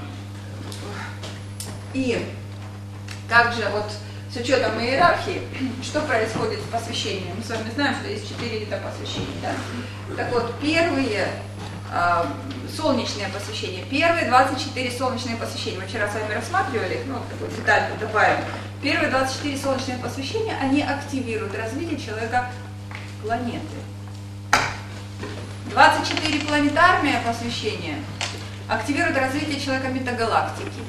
И также вот с учетом иерархии, что происходит в посвящении? Мы с вами знаем, что есть 4 вида посвящений. Да? Так вот, первые солнечные посвящения, первые 24 солнечные посвящения, мы вчера с вами рассматривали их, ну, такую деталь добавим. Первые 24 солнечные посвящения, они активируют развитие человека планеты. 24 планетарные посвящения активируют развитие человека метагалактики.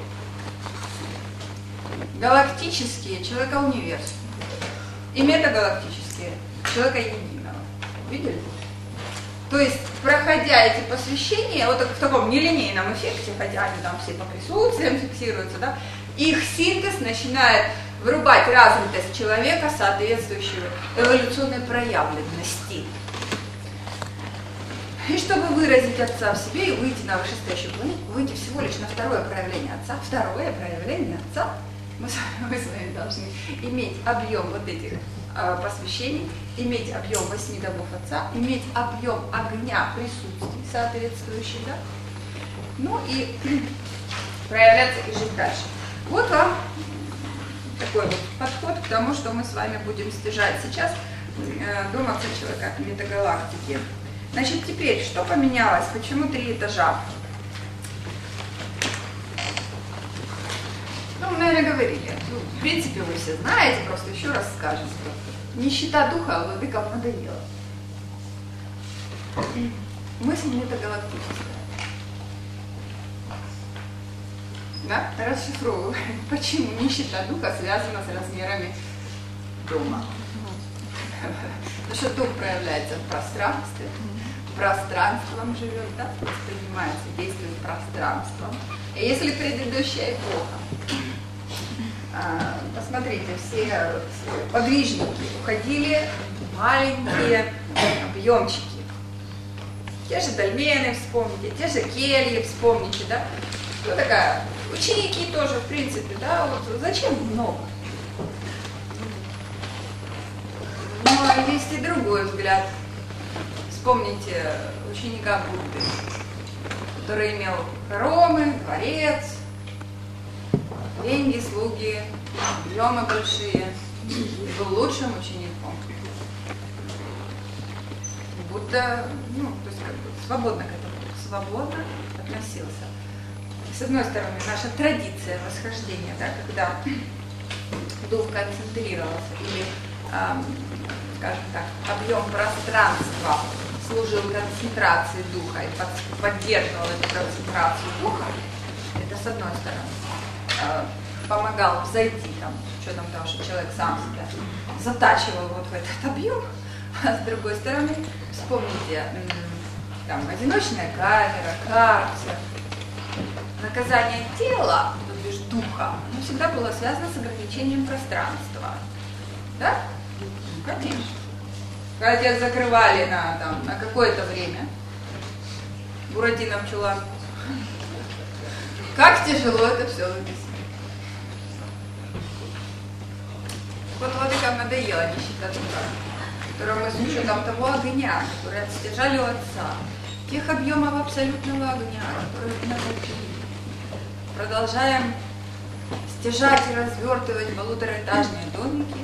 Галактические человека универсума. И метагалактические человека единого. Видели? То есть, проходя эти посвящения, вот в таком нелинейном эффекте, хотя они там все по присутствиям фиксируются, да, их синтез начинает врубать развитость человека, соответствующего эволюционной проявленности. И чтобы выразить отца в себе и выйти на вышестоящую планету, выйти всего лишь на второе проявление отца, мы с вами должны иметь объем вот этих посвящений, иметь объем 8 домов отца, иметь объем огня присутствий соответствующий, да? Ну и проявляться и жить дальше. Вот вам такой вот подход к тому, что мы с вами будем стяжать сейчас дом отца человека метагалактики. Значит, теперь, что поменялось? Почему 3 этажа? Ну, мы, наверное, говорили. Ну, в принципе, вы все знаете, просто еще раз скажем. Нищета духа владыкам надоела. Мысль метагалактическая. Да? Расшифровываем. Почему нищета духа связана с размерами дома? Потому что дом проявляется в пространстве. Пространством живет, да? Воспринимается, действует пространством. И если предыдущая эпоха, посмотрите, все подвижники уходили в маленькие объемчики. Те же дольмены вспомните, те же кельи вспомните, да? Кто такая? Ученики тоже, в принципе, да? Вот зачем много? Но есть и другой взгляд. Вспомните ученика Будды, который имел хоромы, дворец, деньги, слуги, объемы большие, и был лучшим учеником. Будда, ну, то есть как бы свободно к этому, свободно относился. С одной стороны, наша традиция восхождения, да, когда дух концентрировался или, скажем так, объем пространства служил концентрации духа и поддерживал эту концентрацию духа, это с одной стороны, помогал взойти, там, с учетом того, что человек сам себя затачивал вот в этот объем, а с другой стороны, вспомните, там, одиночная камера, карцер, наказание тела, то бишь духа, оно всегда было связано с ограничением пространства, да? Конечно. Когда тебя закрывали на какое-то время, Буратино в чулан, как тяжело это все выписать. надоела нищета духа, которую мы с учетом того огня, который отстяжали у Отца, тех объемов абсолютного огня, которые мы накопили, продолжаем стяжать и развертывать полутораэтажные домики,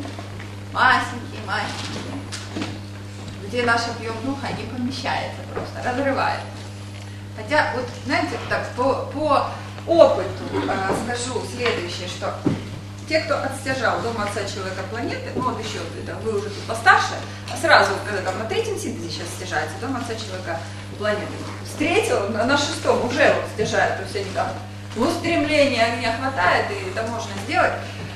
масенькие, где наш объем духа не помещается просто, разрывает. Хотя, вот, знаете, так, по опыту скажу следующее, что те, кто отстяжал Дом Отца Человека Планеты, ну вот еще, вы уже тут постарше, а сразу, когда там на 3-м синтезе сейчас стяжается Дом Отца Человека Планеты, с 3-го на 6-м уже вот стяжают, то есть они там в устремлении огня хватает, и это можно сделать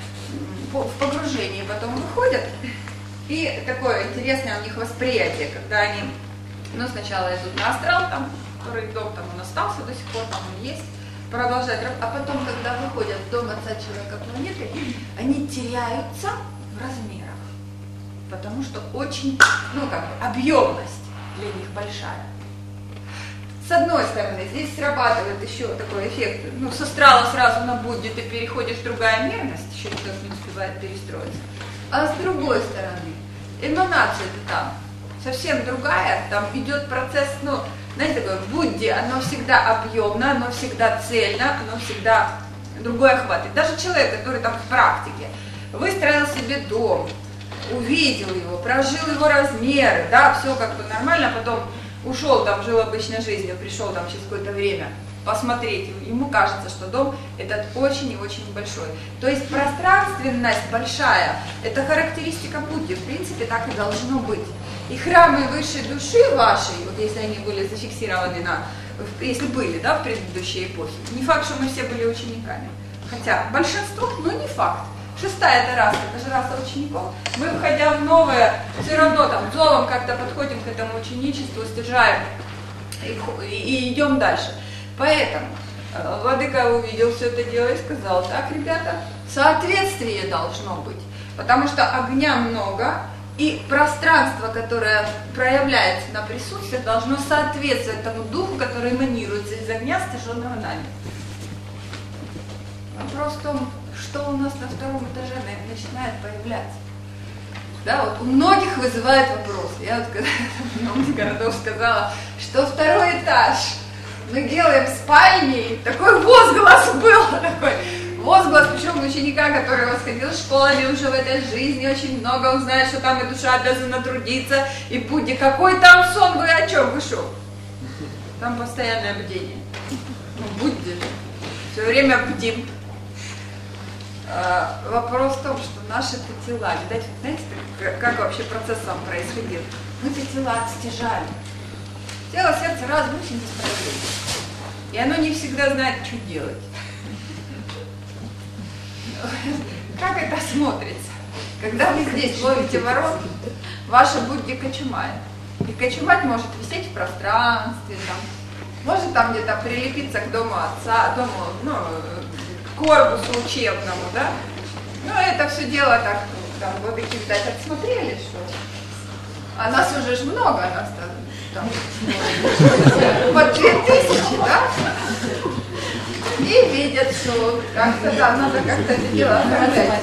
в погружении, потом выходят. И такое интересное у них восприятие, когда они, ну, сначала идут на астрал, там, который дом там он остался до сих пор, там он есть, продолжают, а потом, когда выходят в Дом Отца Человека Планеты, они теряются в размерах, потому что очень, ну, как бы, объемность для них большая. С одной стороны, здесь срабатывает еще такой эффект, ну, с астрала сразу на Будде ты переходишь в другая мерность, еще никак не успевает перестроиться. А с другой стороны, эманация-то там совсем другая, там идет процесс, ну, знаете, такое, в Будде оно всегда объемно, оно всегда цельно, оно всегда другой охват. И даже человек, который там в практике выстроил себе дом, увидел его, прожил его размеры, да, все как бы нормально, потом ушел там, жил обычной жизнью, пришел там через какое-то время посмотреть, ему кажется, что дом этот очень и очень большой. То есть пространственность большая, это характеристика Будды, в принципе, так и должно быть. И храмы высшей души вашей, вот если они были зафиксированы если были, да, в предыдущей эпохе, не факт, что мы все были учениками, хотя большинство, но не факт. 6-я это раса, это же раса учеников. Мы, входя в новое, все равно там зовом как-то подходим к этому ученичеству, стяжаем и идем дальше. Поэтому Владыка увидел все это дело и сказал: так, ребята, соответствие должно быть, потому что огня много, и пространство, которое проявляется на присутствие, должно соответствовать тому духу, который эманируется из огня, стяженного нами. Вопрос в том, что у нас на 2-м этаже начинает появляться. Да, вот у многих вызывает вопрос. Я вот когда в одном из городов сказала, что 2-й этаж мы делаем спальней, такой возглас был, такой возглас, причем ученика, который восходил школами уже в этой жизни, очень много, он знает, что там и душа обязана трудиться, и Будде, какой там сон, вы о чем, вы шо? Там постоянное бдение. Ну, Будде же, все время бдим. Вопрос в том, что наши-то тела, видать, знаете, как вообще процесс сам происходил? Мы-то тела отстяжали. Тело, сердце, разум очень несправедливо. И оно не всегда знает, что делать. Как это смотрится? Когда вы здесь ловите ворон, ваша Будда кочумает. И кочумать может висеть в пространстве, там, может там где-то прилепиться к дому отца, дому, ну, к корпусу учебному, да? Ну, это все дело так, там, владыки, видать, отсмотрели, что... А нас уже ж много, нас там под 2000, да? И видят, что как-то там надо как-то это дело оформлять.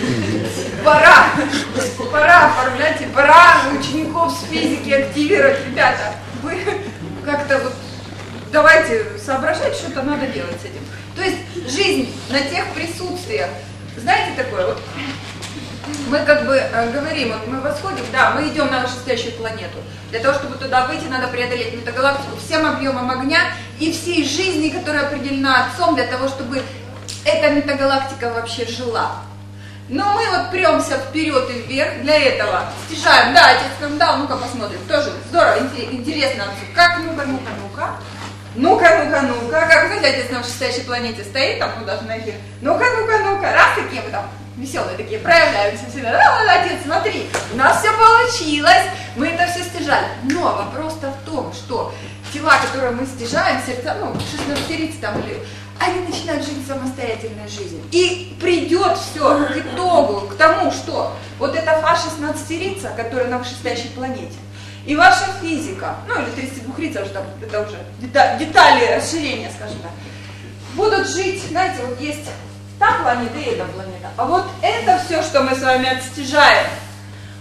Пора оформлять, и пора учеников с физики активировать. Ребята, вы как-то вот давайте соображать, что-то надо делать с этим. То есть жизнь на тех присутствиях, знаете такое, вот мы как бы говорим, вот мы восходим, да, мы идем на восходящую планету. Для того, чтобы туда выйти, надо преодолеть метагалактику всем объемом огня и всей жизни, которая определена Отцом, для того, чтобы эта метагалактика вообще жила. Но мы вот премся вперед и вверх, для этого стяжаем, да, отец нам дал, ну-ка посмотрим, тоже здорово, интересно, как, ну-ка, как, знаете, отец на восходящей планете стоит, там, ну, даже на эфир, ну-ка, раз, такие мы там, веселые такие, проявляются всегда, да, отец, смотри, у нас все получилось, мы это все стяжали. Но вопрос-то в том, что тела, которые мы стяжаем, сердца, ну, 16-рицы там, они начинают жить самостоятельной жизнью. И придет все к итогу, к тому, что вот эта Фа-16-рица, которая на восходящей планете, и ваша физика, ну или 32-рица, уже там, это уже детали расширения, скажем так, будут жить, знаете, вот есть та планета и эта планета. А вот это все, что мы с вами отстяжаем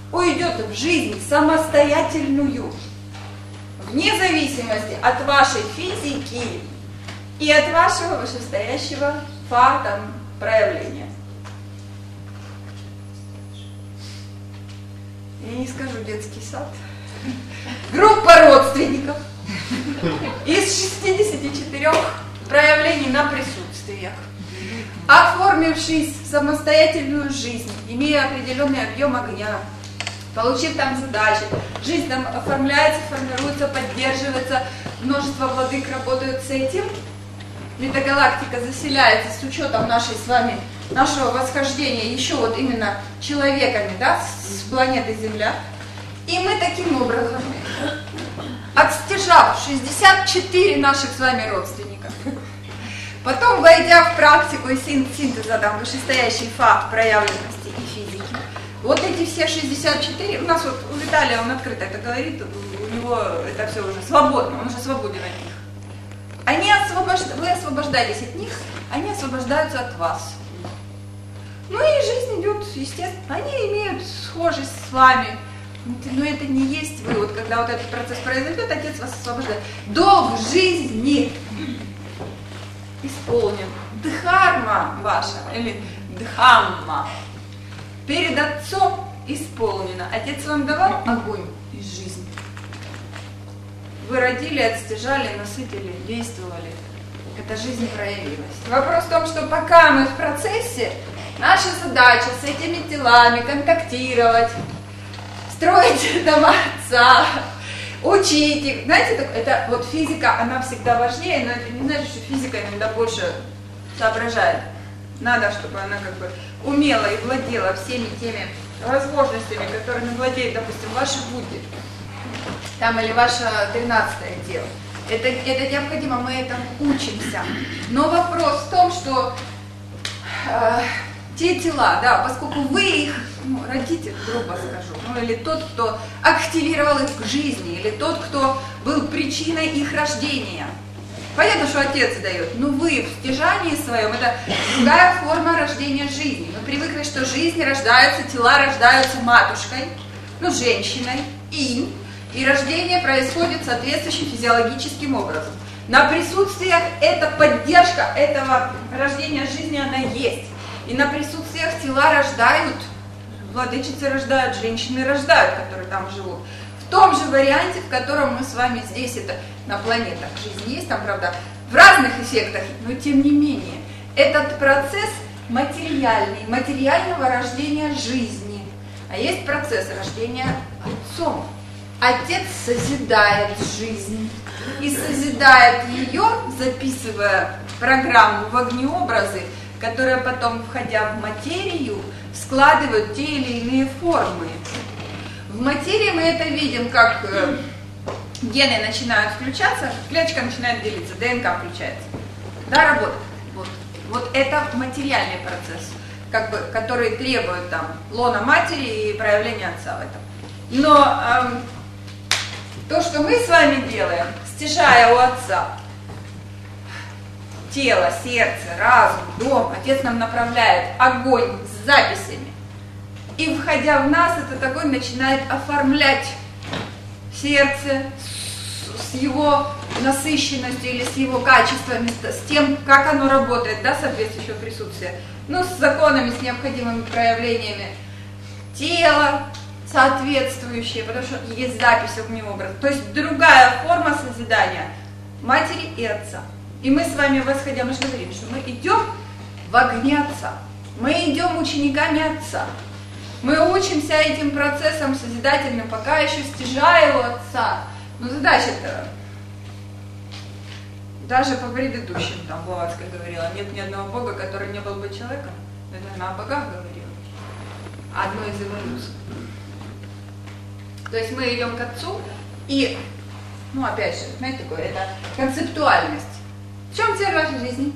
уйдет в жизнь самостоятельную, вне зависимости от вашей физики и от вашего вышестоящего фактом проявления. Я не скажу детский сад. Группа родственников из 64 проявлений на присутствиях, оформившись в самостоятельную жизнь, имея определенный объем огня, получив там задачи, жизнь там оформляется, формируется, поддерживается, множество владык работают с этим, метагалактика заселяется с учетом нашего восхождения еще вот именно человеками, да, с планеты Земля. И мы таким образом, отстяжав 64 наших с вами родственников, потом войдя в практику и синтеза там вышестоящий факт проявленности и физики, вот эти все 64, у нас вот у Виталия, он открыто это говорит, у него это все уже свободно, он уже свободен от них. Вы освобождались от них, они освобождаются от вас. Ну и жизнь идет, естественно, они имеют схожесть с вами, но это не есть вы. Вот когда вот этот процесс произойдет, Отец вас освобождает. Долг жизни исполнен. Дхарма ваша, или дхамма, перед Отцом исполнена. Отец вам давал огонь из жизни. Вы родили, отстяжали, насытили, действовали. Эта жизнь проявилась. Вопрос в том, что пока мы в процессе, наша задача с этими телами контактировать, строить дома Отца, учить их. Знаете, это вот физика, она всегда важнее, но это не значит, что физика иногда больше соображает. Надо, чтобы она как бы умела и владела всеми теми возможностями, которыми владеет, допустим, ваша Будда. Там или ваше 13-е дело. Это необходимо, мы этому учимся. Но вопрос в том, что те тела, да, поскольку вы их, родитель, грубо скажу, или тот, кто активировал их к жизни, или тот, кто был причиной их рождения. Понятно, что Отец дает, но вы в стяжании своем, это другая форма рождения жизни. Мы привыкли, что жизни рождаются, тела рождаются матушкой, женщиной, и рождение происходит соответствующим физиологическим образом. На присутствиях эта поддержка этого рождения жизни, она есть. И на присутствиях тела рождают, владычицы рождают, женщины рождают, которые там живут. В том же варианте, в котором мы с вами здесь, это на планетах. Жизнь есть там, правда, в разных эффектах, но тем не менее. Этот процесс материальный, материального рождения жизни. А есть процесс рождения Отцом. Отец созидает жизнь и созидает ее, записывая программу в огнеобразы, которые потом, входя в материю, складывают те или иные формы. В материи мы это видим, как гены начинают включаться, клеточка начинает делиться, ДНК включается. Да, работает. Вот это материальный процесс, как бы, который требует там лона матери и проявления Отца в этом. Но то, что мы с вами делаем, стяжая у Отца тело, сердце, разум, дом, Отец нам направляет огонь с записями. И входя в нас, этот огонь начинает оформлять сердце с его насыщенностью или с его качествами, с тем, как оно работает, да, соответствующего присутствия, с законами, с необходимыми проявлениями тела, соответствующие, потому что есть запись огнеобраза. То есть другая форма созидания матери и Отца. И мы с вами, восходя, мы же говорим, что мы идем в огне Отца. Мы идем учениками Отца. Мы учимся этим процессом созидательным, пока еще стяжая у Отца. Но задача-то, даже по предыдущим, там Блаватская говорила, нет ни одного Бога, который не был бы человеком. Это она о богах говорила. Одно из эволюций. То есть мы идем к Отцу, и, опять же, знаете, такое, это концептуальность. В чем цель вашей жизни?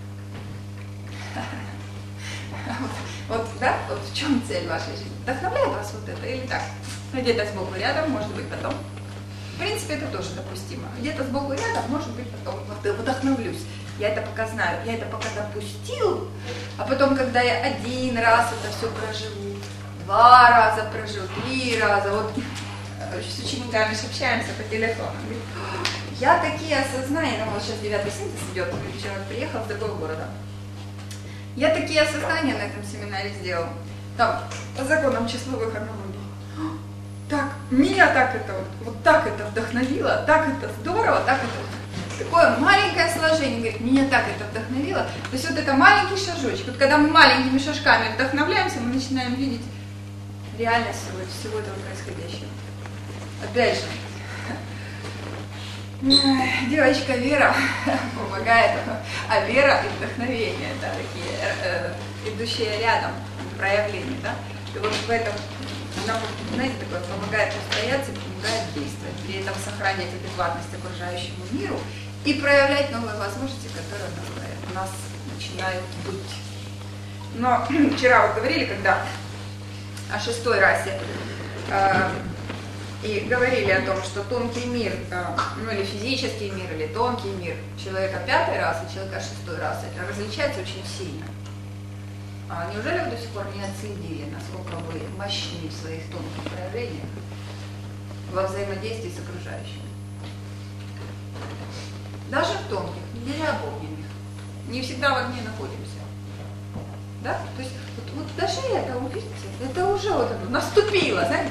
Вот в чем цель вашей жизни? Вдохновляет вас вот это или так? Где-то сбоку рядом, может быть, потом. В принципе, это тоже допустимо. Где-то сбоку рядом, может быть, потом. Вдохновлюсь. Я это пока знаю, я это пока допустил, а потом, когда я один раз это все проживу, 2 раза прожил, 3 раза. Вот с учениками же общаемся по телефону. Говорит, я такие осознания, ну вот сейчас 9-й синтез идет, человек приехал в другой город. Я такие осознания на этом семинаре сделал. Там, по законам числовых аналогий. Так, меня так это, вот так это вдохновило, так это здорово, так это такое маленькое сложение, говорит, меня так это вдохновило. То есть вот это маленький шажочек. Вот когда мы маленькими шажками вдохновляемся, мы начинаем видеть реальность всего этого происходящего. Опять же, девочка Вера помогает, а вера и вдохновение, да, такие идущие рядом проявления, да. И вот в этом она, знаете, такое помогает устояться, помогает действовать, при этом сохранять адекватность окружающему миру и проявлять новые возможности, которые у нас начинают быть. Но вчера вы говорили, когда о 6-й расе, и говорили о том, что тонкий мир, ну или физический мир, или тонкий мир человека 5-й расы, человека 6-й расы, различается очень сильно. Неужели вы до сих пор не отследили, насколько вы мощны в своих тонких проявлениях во взаимодействии с окружающими? Даже в тонких, не обогненных. Не всегда в огне находимся. Да? То есть вот даже это, увидите, это уже вот оно наступило, знаете,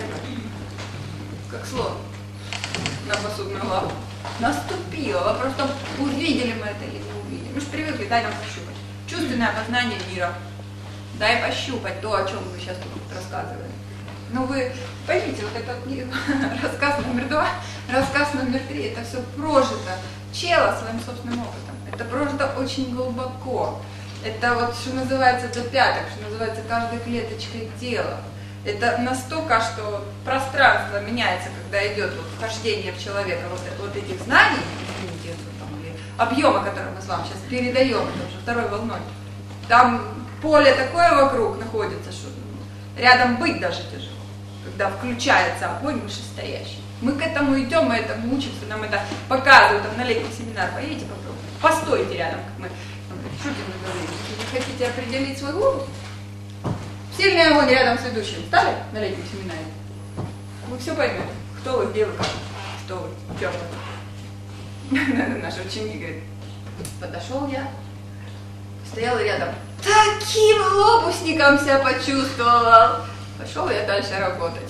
как слон на посудную лаву. Наступило. Вопрос в том, увидели мы это или не увидели. Мы же привыкли, дай нам пощупать. Чувственное познание мира. Дай пощупать то, о чем вы сейчас тут рассказывали. Но вы поймите, вот этот рассказ номер 2, рассказ номер 3, это все прожито чела своим собственным опытом. Это прожито очень глубоко. Это вот, что называется, до пяток, что называется, каждой клеточкой тела. Это настолько, что пространство меняется, когда идет вот вхождение в человека вот этих знаний, извините, там, или объема, который мы с вами сейчас передаем, это уже второй волной. Там поле такое вокруг находится, что рядом быть даже тяжело, когда включается огонь вышестоящий. Мы к этому идем, мы этому учимся, нам это показывают, там, на летний семинар, поедете попробуйте, постойте рядом, как мы шутим и говорим, если вы хотите определить свой глубоко, сильный огонь рядом с ведущим стали на летнем семинаре, вы все поймете, кто вы, где вы, как, что вы, чем вы. Наш ученик говорит, подошел я, стоял рядом, таким глобусником себя почувствовал. Пошел я дальше работать.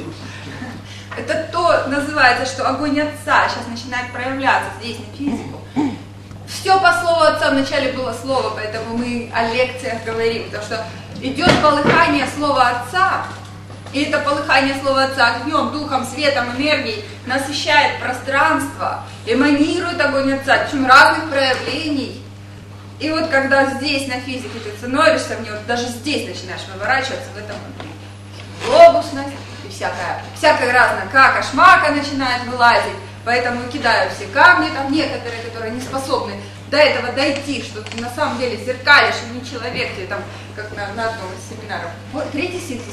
Это то называется, что огонь Отца сейчас начинает проявляться здесь, на физику. Все по слову Отца, вначале было слово, поэтому мы о лекциях говорим, потому что идет полыхание слова Отца, и это полыхание слова Отца огнем, духом, светом, энергией насыщает пространство, эманирует огонь Отца, причем разных проявлений. И вот когда здесь на физике ты становишься, мне вот даже здесь начинаешь выворачиваться в этом внутри. Глобусность и всякая разная кака-шмака начинает вылазить, поэтому кидаю все камни, там некоторые, которые не способны до этого дойти, что ты на самом деле зеркалишь, и не человек, ты там, как на одном из семинаров. Вот 3-й синтез.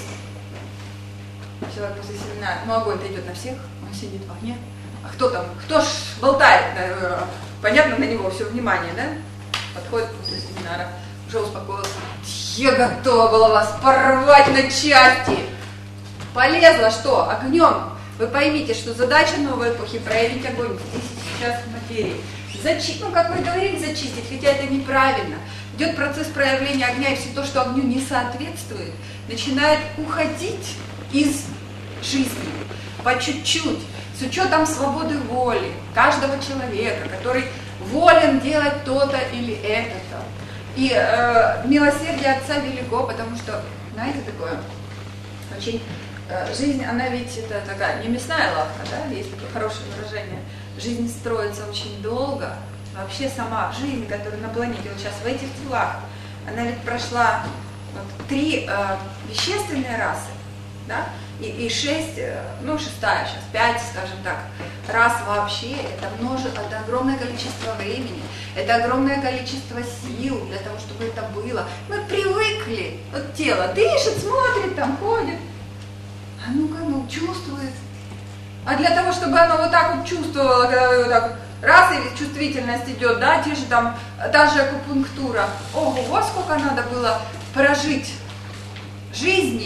Человек после семинара, ну огонь-то идет на всех, он сидит в огне. А кто там, кто ж болтает, понятно, на него все внимание, да? Подходит после семинара, уже успокоился. Я готова была вас порвать на части. Полезла что? Огнем. Вы поймите, что задача новой эпохи проявить огонь здесь и сейчас в материи. Ну, как мы говорим, зачистить, хотя это неправильно. Идет процесс проявления огня, и все то, что огню не соответствует, начинает уходить из жизни по чуть-чуть, с учетом свободы воли каждого человека, который волен делать то-то или это-то. И милосердие Отца велико, потому что, знаете, такое, очень, жизнь, она ведь это такая, не мясная лавка, да, есть такое хорошее выражение, жизнь строится очень долго, вообще сама жизнь, которая на планете, вот сейчас в этих телах, она ведь прошла вот, 3 вещественные расы, да, и 6, ну 6-я сейчас, 5, скажем так, раз вообще, это огромное количество времени, это огромное количество сил для того, чтобы это было. Мы привыкли, вот тело дышит, смотрит, там ходит, а ну-ка, ну, чувствует. А для того, чтобы оно вот так вот чувствовало, когда вы вот так раз и чувствительность идет, да, те же там, та же акупунктура, ого, вот сколько надо было прожить жизней,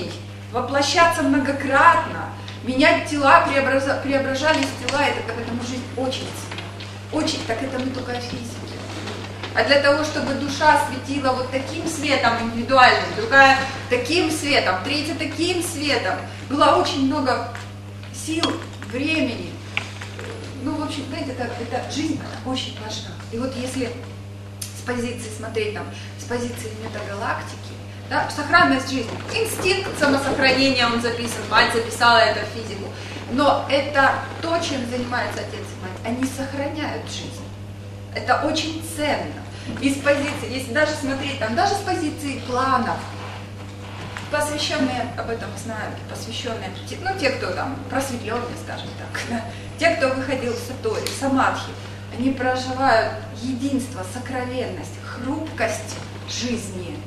воплощаться многократно, менять тела, преображались тела, этому жизнь очень ценна. Очень, так это мы только о физике. А для того, чтобы душа светила вот таким светом индивидуальным, другая таким светом, третья таким светом, было очень много сил, времени. Ну, в общем, знаете, это жизнь, она очень важна. И вот если с позиции смотреть там, с позиции метагалактики, да, сохранность жизни, инстинкт самосохранения, он записан, мать записала это в физику, но это то, чем занимается отец и мать, они сохраняют жизнь. Это очень ценно. Из позиции, если даже смотреть, там, даже с позиции планов, посвященные, об этом знают, посвященные, ну, те, кто там просветленные, скажем так, да, те, кто выходил в сатори, самадхи, они проживают единство, сокровенность, хрупкость жизни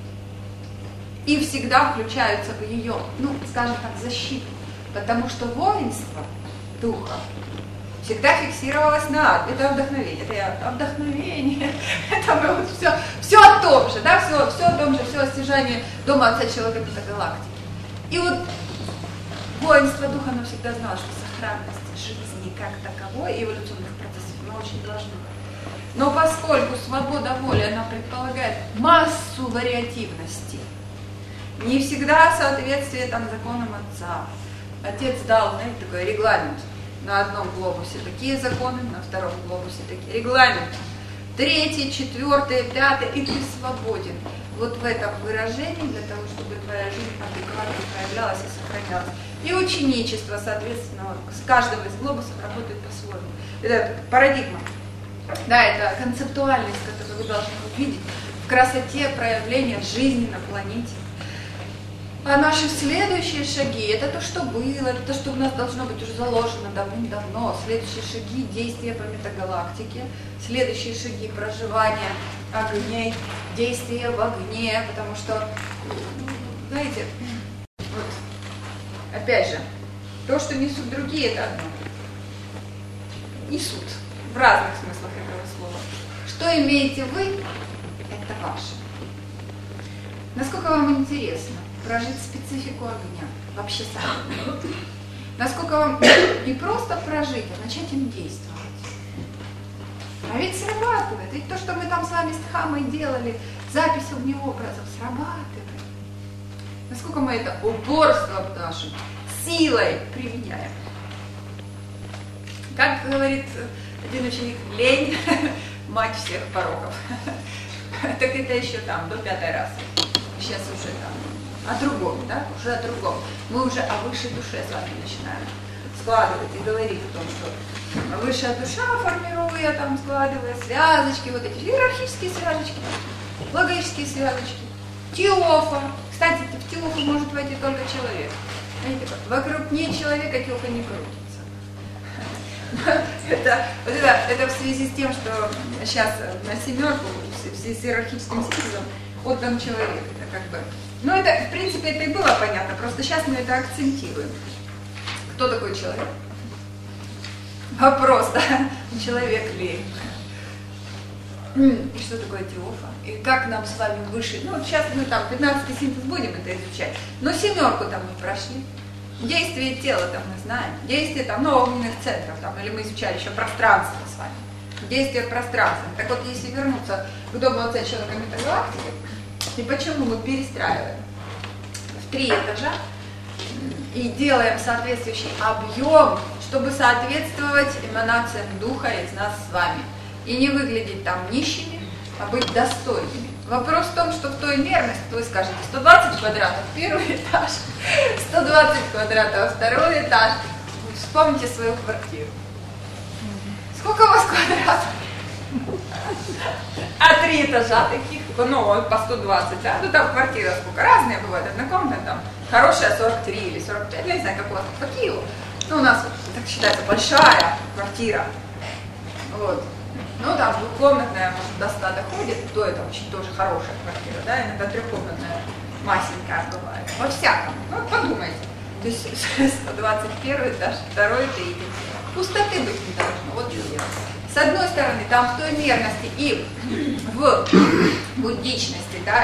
и всегда включаются в ее, ну, скажем так, защиту, потому что воинство духа всегда фиксировалось на это вдохновение, это мы вот все о том же, да, все о том же, все о стяжании дома Отца Человека Метагалактики. И вот воинство духа, оно всегда знало, что сохранность жизни как таковой и эволюционных процессов мы очень важны. Но поскольку свобода воли, она предполагает массу вариативности, не всегда соответствие там законам Отца. Отец дал, знаете, такой регламент. На одном глобусе такие законы, на втором глобусе такие регламенты. Третий, четвертый, пятый, и ты свободен. Вот в этом выражении, для того, чтобы твоя жизнь адекватно проявлялась и сохранялась. И ученичество, соответственно, с каждого из глобусов работает по-своему. Это парадигма. Да, это концептуальность, которую вы должны увидеть в красоте проявления жизни на планете. А наши следующие шаги, это то, что было, это то, что у нас должно быть уже заложено давным-давно. Следующие шаги – действия по метагалактике, следующие шаги – проживание огней, действия в огне, потому что, знаете, вот, опять же, то, что несут другие, это одно. Несут, в разных смыслах этого слова. Что имеете вы, это ваше. Насколько вам интересно прожить специфику огня, вообще сами. Насколько вам не просто прожить, а начать им действовать. А ведь срабатывает. Ведь то, что мы там с вами с Дхаммой делали, запись огнеобразов, срабатывает. Насколько мы это упорством нашим, силой применяем. Как говорит один ученик, лень, мать всех пороков. Так это еще там, до 5-й расы. Сейчас уже там. О другом, да, уже о другом. Мы уже о высшей душе с вами начинаем складывать и говорить о том, что высшая душа, формируя, там, складывая связочки, вот эти иерархические связочки, логические связочки, теофа. Кстати, в теофу может войти только человек. Знаете, вокруг не человека теофа не крутится. Это в связи с тем, что сейчас на семерку, с иерархическим синтезом, отдан человек. Это как бы... Ну, это, в принципе, это и было понятно, просто сейчас мы это акцентируем. Кто такой человек? Вопрос, да? Человек ли? И что такое теофа? И как нам с вами выше? Ну, вот сейчас мы там 15-й синтез будем это изучать, но семерку там мы прошли. Действие тела там мы знаем, действие там, ну, огненных центров там, или мы изучали еще пространство с вами. Действие пространства. Так вот, если вернуться к дому Отца Человека Метагалактики, и почему мы перестраиваем в 3 этажа и делаем соответствующий объем, чтобы соответствовать эманациям Духа из нас с вами. И не выглядеть там нищими, а быть достойными. Вопрос в том, что в той мерности, вы скажете, 120 квадратов первый этаж, 120 квадратов второй этаж. Вспомните свою квартиру. Сколько у вас квадратов? А 3 этажа таких, ну, по 120, да? Ну, там квартира сколько? Разные бывают, однокомнатная, там, хорошая 43 или 45, я не знаю, как у вас по Киеву. Ну, у нас, так считается, большая квартира. Вот. Ну, там двухкомнатная, может, до 100 доходит, то это очень тоже хорошая квартира, да, иногда трехкомнатная, масенькая бывает. Во всяком, ну, подумайте. То есть 121 этаж, 2-й, 3-й. Пустоты быть не должно, вот что делать. С одной стороны, там в той мерности и в буддичности, да, и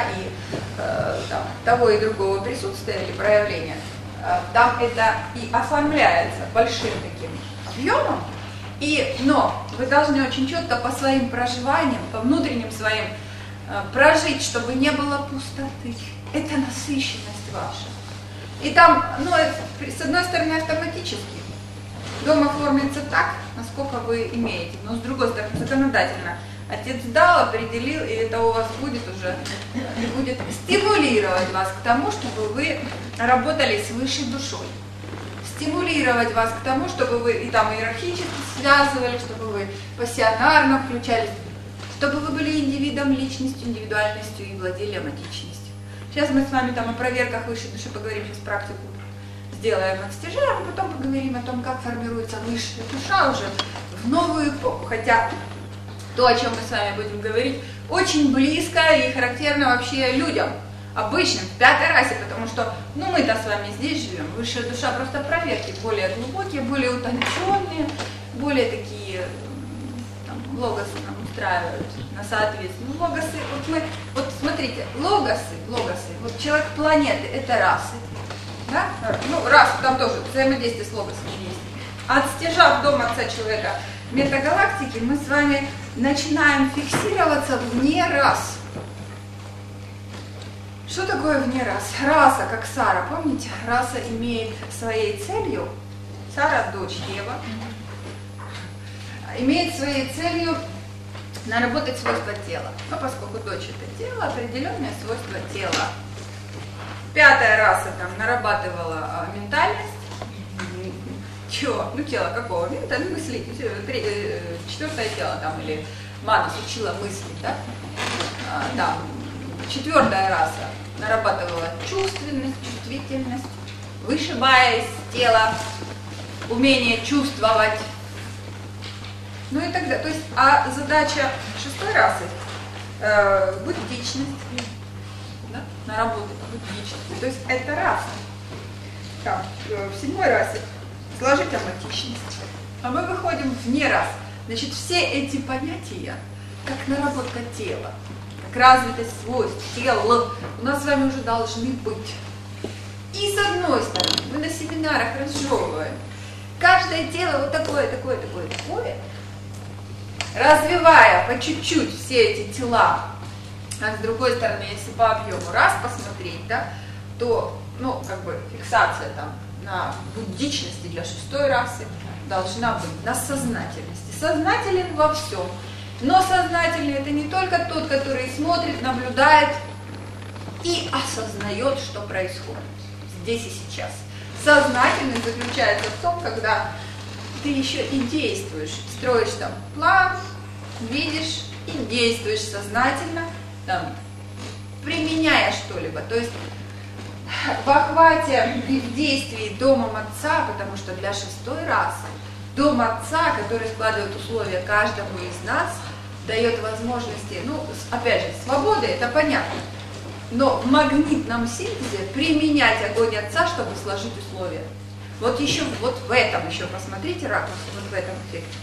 там, того и другого присутствия или проявления, там это и оформляется большим таким объемом, но вы должны очень четко по своим проживаниям, по внутренним своим прожить, чтобы не было пустоты. Это насыщенность ваша. И там, с одной стороны, автоматически дом оформится так, насколько вы имеете, но с другой стороны, законодательно. Отец дал, определил, и это у вас будет уже, будет стимулировать вас к тому, чтобы вы работали с высшей душой. Стимулировать вас к тому, чтобы вы и там иерархически связывали, чтобы вы пассионарно включались, чтобы вы были индивидом, личностью, индивидуальностью и владели аматичностью. Сейчас мы с вами там о проверках высшей души поговорим, сейчас практику сделаем, отстежаем, а потом поговорим о том, как формируется высшая душа уже в новую эпоху. Хотя то, о чем мы с вами будем говорить, очень близко и характерно вообще людям, обычным, в пятой расе, потому что, мы-то с вами здесь живем, высшая душа, просто проверки более глубокие, более утонченные, более такие, логосы нам устраивают на соответствие. Логосы, вот смотрите, логосы, вот человек планеты, это расы, да? Расы, там тоже взаимодействие с логосами есть. Отстежав дом отца человека метагалактики, мы с вами начинаем фиксироваться вне рас. Что такое вне рас? Раса, как Сара, помните? Раса имеет своей целью, Сара, дочь Ева, имеет своей целью наработать свойства тела. Поскольку дочь это тело, определенное свойство тела. Пятая раса там нарабатывала ментальность. Чего? Тело какого? Мысли. Четвертое тело там, или Манас учила мыслить, да? Там. Четвертая раса нарабатывала чувственность, чувствительность, вышибая из тела умение чувствовать. И тогда, то есть, задача шестой расы буддичность, да? Наработать буддичность. То есть это раса. Там, в седьмой расе сложить аматичность. А мы выходим вне рас. Значит, все эти понятия, как наработка тела, как развитость свойств тела, у нас с вами уже должны быть. И с одной стороны, мы на семинарах разжевываем каждое тело вот такое, развивая по чуть-чуть все эти тела. А с другой стороны, если по объему раз посмотреть, да, то, фиксация там на буддичности для шестой расы должна быть на сознательности. Сознателен во всем. Но сознательный это не только тот, который смотрит, наблюдает и осознает, что происходит здесь и сейчас. Сознательность заключается в том, когда ты еще и действуешь, строишь там план, видишь и действуешь сознательно, там, применяя что-либо. То есть в охвате и в действии домом отца, потому что для шестой расы дом отца, который складывает условия каждому из нас, дает возможности, опять же, свободы, это понятно, но в магнитном синтезе применять огонь отца, чтобы сложить условия. Вот в этом еще посмотрите ракурс, вот в этом эффекте.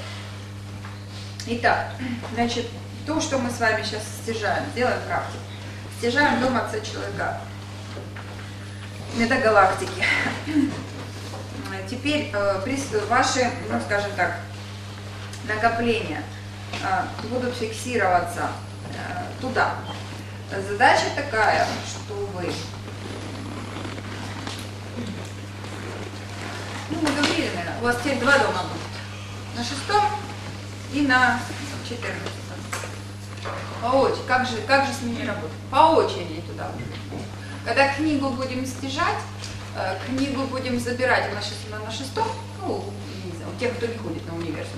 Итак, значит, то, что мы с вами сейчас стяжаем, делаем практику. Стяжаем дом отца человека, метагалактики. Теперь ваши, скажем так, накопления будут фиксироваться туда. Задача такая, что вы, мы говорили, наверное, у вас теперь два дома будет. На шестом и на 14. По очереди. Как же с ними работать? По очереди туда. Когда книгу будем стяжать, книгу будем забирать на шестом, не знаю, у тех, кто не ходит на университет,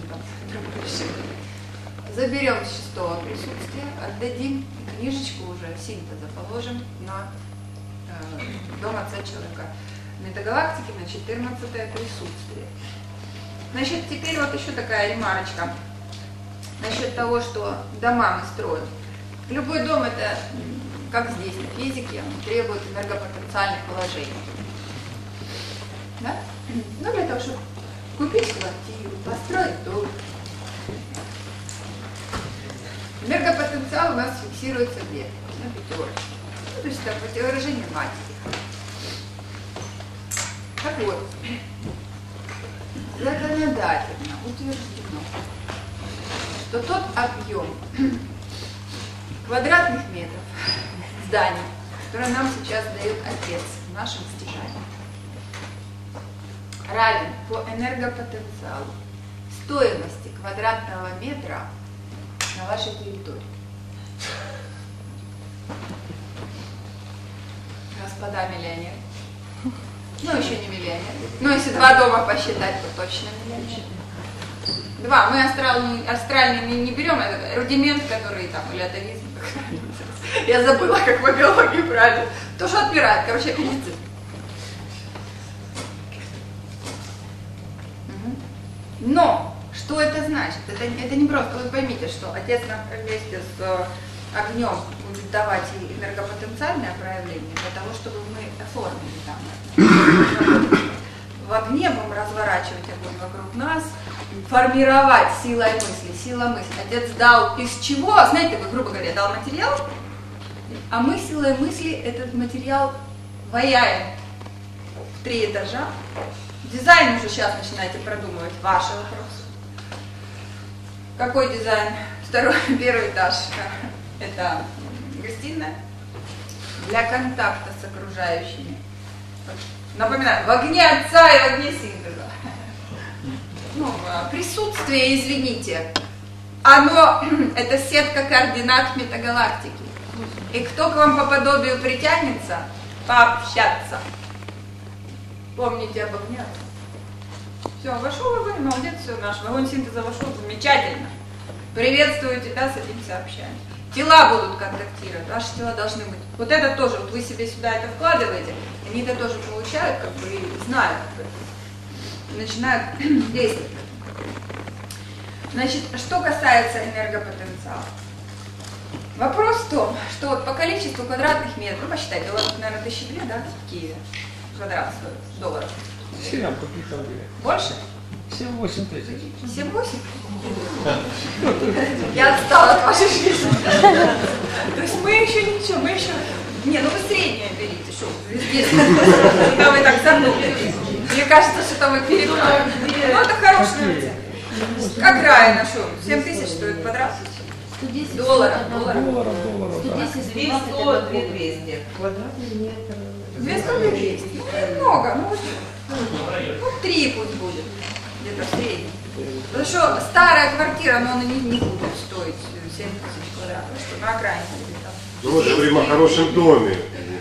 заберем с шестого присутствия, отдадим книжечку уже синтеза, положим на дом отца человека. Метагалактики на 14-е присутствие. Значит, теперь вот еще такая ремарочка насчет того, что дома мы строим. Любой дом это, как здесь на физике, он требует энергопотенциальных положений. Да? Для того, чтобы купить квартиру, построить дом. Энергопотенциал у нас фиксируется где? На пятерочке. Ну, то есть это выражение матери. Так вот, законодательно утверждено, что тот объем квадратных метров зданий, который нам сейчас дает Отец в нашем стяжании, равен по энергопотенциалу стоимости квадратного метра на вашей территории. Господа миллионеры. Ну, еще не миллионер. Ну, если 2 дома посчитать, то точно миллионер. 2. Мы астральный не берем, это рудимент, который там, или атовизм. Я забыла, как по биологии правильно. То, что отмирает, короче, аппендицит. Но, что это значит? Это не просто, вы поймите, что Отец нам вместе с огнем будет давать и энергопотенциальное проявление для того, чтобы мы оформили там. В огне будем разворачивать огонь вокруг нас, формировать силой мысли. Сила мысли. Отец дал из чего? Знаете, вы, грубо говоря, дал материал, а мы силой мысли этот материал ваяем в 3 этажа. Дизайн уже сейчас начинаете продумывать, ваши вопросы. Какой дизайн? 1-й этаж. Это гостиная для контакта с окружающими. Напоминаю, в огне Отца и в огне синтеза. Ну, присутствие, извините, оно, это сетка координат метагалактики. И кто к вам по подобию притянется, пообщаться. Помните об огне. Все, вошел в огонь, молодец, все, наш вагон синтеза вошел, замечательно. Приветствую тебя, садимся, общаемся. Тела будут контактировать, ваши тела должны быть. Вот это тоже, вот вы себе сюда это вкладываете, они это тоже получают, как бы, и знают, как бы, начинают действовать. Значит, что касается энергопотенциала. Вопрос в том, что вот по количеству квадратных метров, ну, посчитайте, у вас, наверное, 1000 лет, да, в Киеве, квадрат стоит, долларов. 7 капитал. Больше? 7-8 тысяч. 7-8? Я отстала от вашей жизни. То есть мы еще ничего, мы еще... Не, ну вы среднее берите, что везде. Когда вы так загнули. Мне кажется, что вы переплавили. Ну это хорошая оценка. Как Райана, что? 7 тысяч стоит квадрат? 110 долларов. 110, 200, 200. квадратный метр. 200. Ну немного, ну 3 пусть будет. Где-то в среднем. Потому что старая квартира, но она не будет стоить 7 тысяч квадратов, что на окраине где-то. Ну, мы говорим о хорошем доме.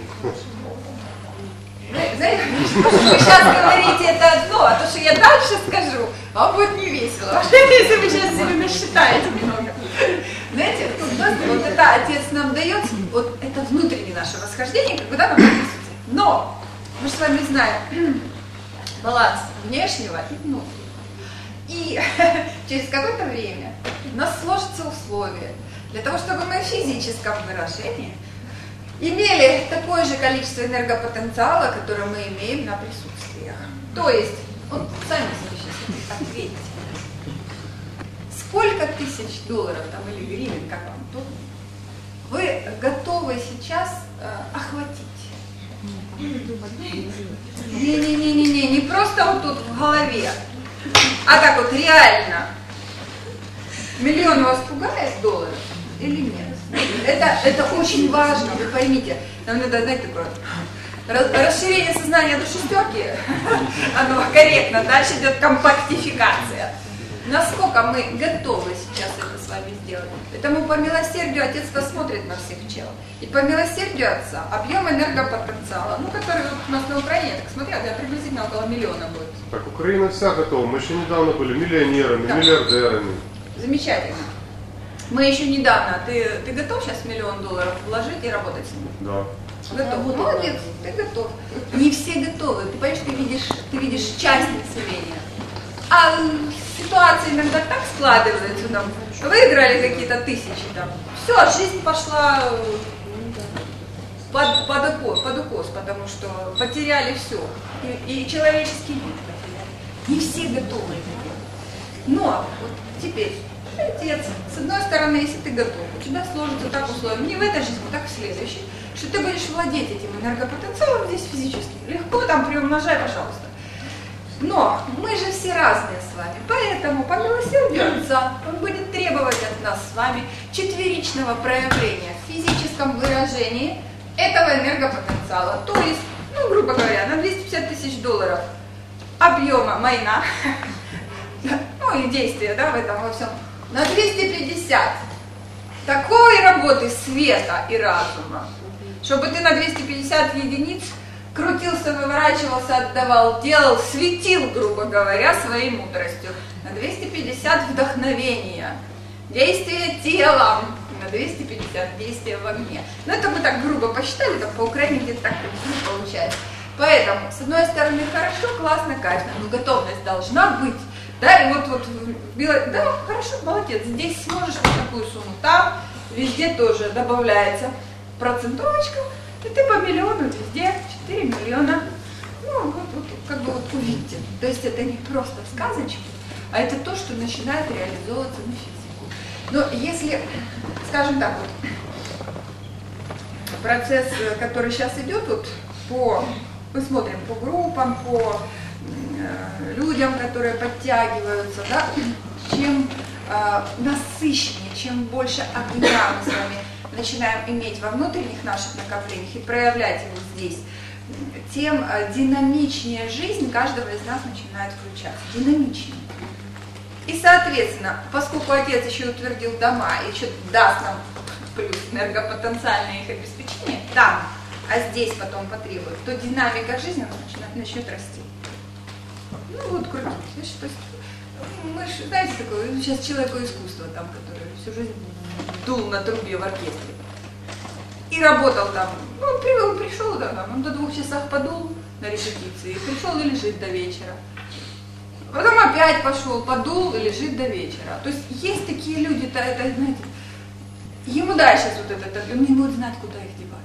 Вы сейчас говорите это одно, а то, что я дальше скажу, вам будет не весело. Если вы сейчас себе насчитаете немного. Знаете, вот это Отец нам дает, вот это внутреннее наше восхождение, когда нам написано. Но мы же с вами знаем баланс внешнего и внутреннего. И через какое-то время у нас сложатся условия для того, чтобы мы в физическом выражении имели такое же количество энергопотенциала, которое мы имеем на присутствиях. То есть, вот сами себе сейчас ответьте. Сколько тысяч долларов там, или гривен, как вам удобно, вы готовы сейчас охватить? Не-не-не-не-не, не просто вот тут в голове, а так вот реально. Миллион вас пугает долларов или нет? Это очень важно, вы поймите. Нам надо, знаете, такое расширение сознания до 6, оно корректно, дальше идет компактификация. Насколько мы готовы сейчас это с вами сделать? Поэтому по милосердию Отец посмотрит на всех чел. И по милосердию Отца объем энергопотенциала, ну, который вот у нас на Украине, я так смотрела, да, приблизительно около 1 миллиона будет. Так, Украина вся готова. Мы еще недавно были миллионерами, Да. Миллиардерами. Замечательно. Мы еще недавно, ты готов сейчас $1 миллион вложить и работать с ним? Да. Готов. Молодец, ты готов. Не все готовы. Ты понимаешь, ты видишь часть населения. А ситуация иногда так складывается, там, выиграли какие-то тысячи, там, все, жизнь пошла под укос, потому что потеряли все. И человеческий вид потеряли. Не все готовы. Но вот теперь, Отец, с одной стороны, если ты готов, у тебя сложится так условия, не в этой жизни, так в следующей. что ты будешь владеть этим энергопотенциалом здесь физически. Легко там приумножай, пожалуйста. Но мы же все разные с вами, поэтому по милосердию Отца Он будет требовать от нас с вами четверичного проявления в физическом выражении этого энергопотенциала. То есть, ну, грубо говоря, на 250 тысяч долларов объема майна, ну и действия, да, в этом во всем, на 250 такой работы света и разума, чтобы ты на 250 единиц крутился, выворачивался, отдавал, делал, светил, грубо говоря, своей мудростью. На 250 вдохновения, действия телом, на 250 действия в огне. Но это мы так грубо посчитали, там по Украине где-то так получается. Поэтому, с одной стороны, хорошо, классно, кайфно, но готовность должна быть. Да, и вот да, хорошо, молодец, здесь сможешь вот такую сумму, там везде тоже добавляется процентовочка, и ты по миллиону везде, 4 миллиона, ну вот как бы вот увидите. То есть это не просто сказочки, а это то, что начинает реализовываться на физику. Но если, скажем так, вот, процесс, который сейчас идет, вот, мы смотрим по группам, по людям, которые подтягиваются, да, чем насыщеннее, чем больше огня мы с вами начинаем иметь во внутренних наших накоплениях и проявлять его здесь, тем динамичнее жизнь каждого из нас начинает включаться. Динамичнее. И, соответственно, поскольку Отец еще утвердил дома и еще даст нам плюс энергопотенциальное их обеспечение там, а здесь потом потребует, то динамика жизни у нас начнет расти. Ну вот крутить. Значит, то есть, мы же, знаете, такое, сейчас человеку искусство там, который всю жизнь дул на трубе в оркестре. И работал там. Ну, он пришел, да, там, он до 2 часов подул на репетиции, пришел и лежит до вечера. Потом опять пошел, подул и лежит до вечера. То есть есть такие люди, это знаете, ему дай сейчас вот это, он не будет знать, куда их девать.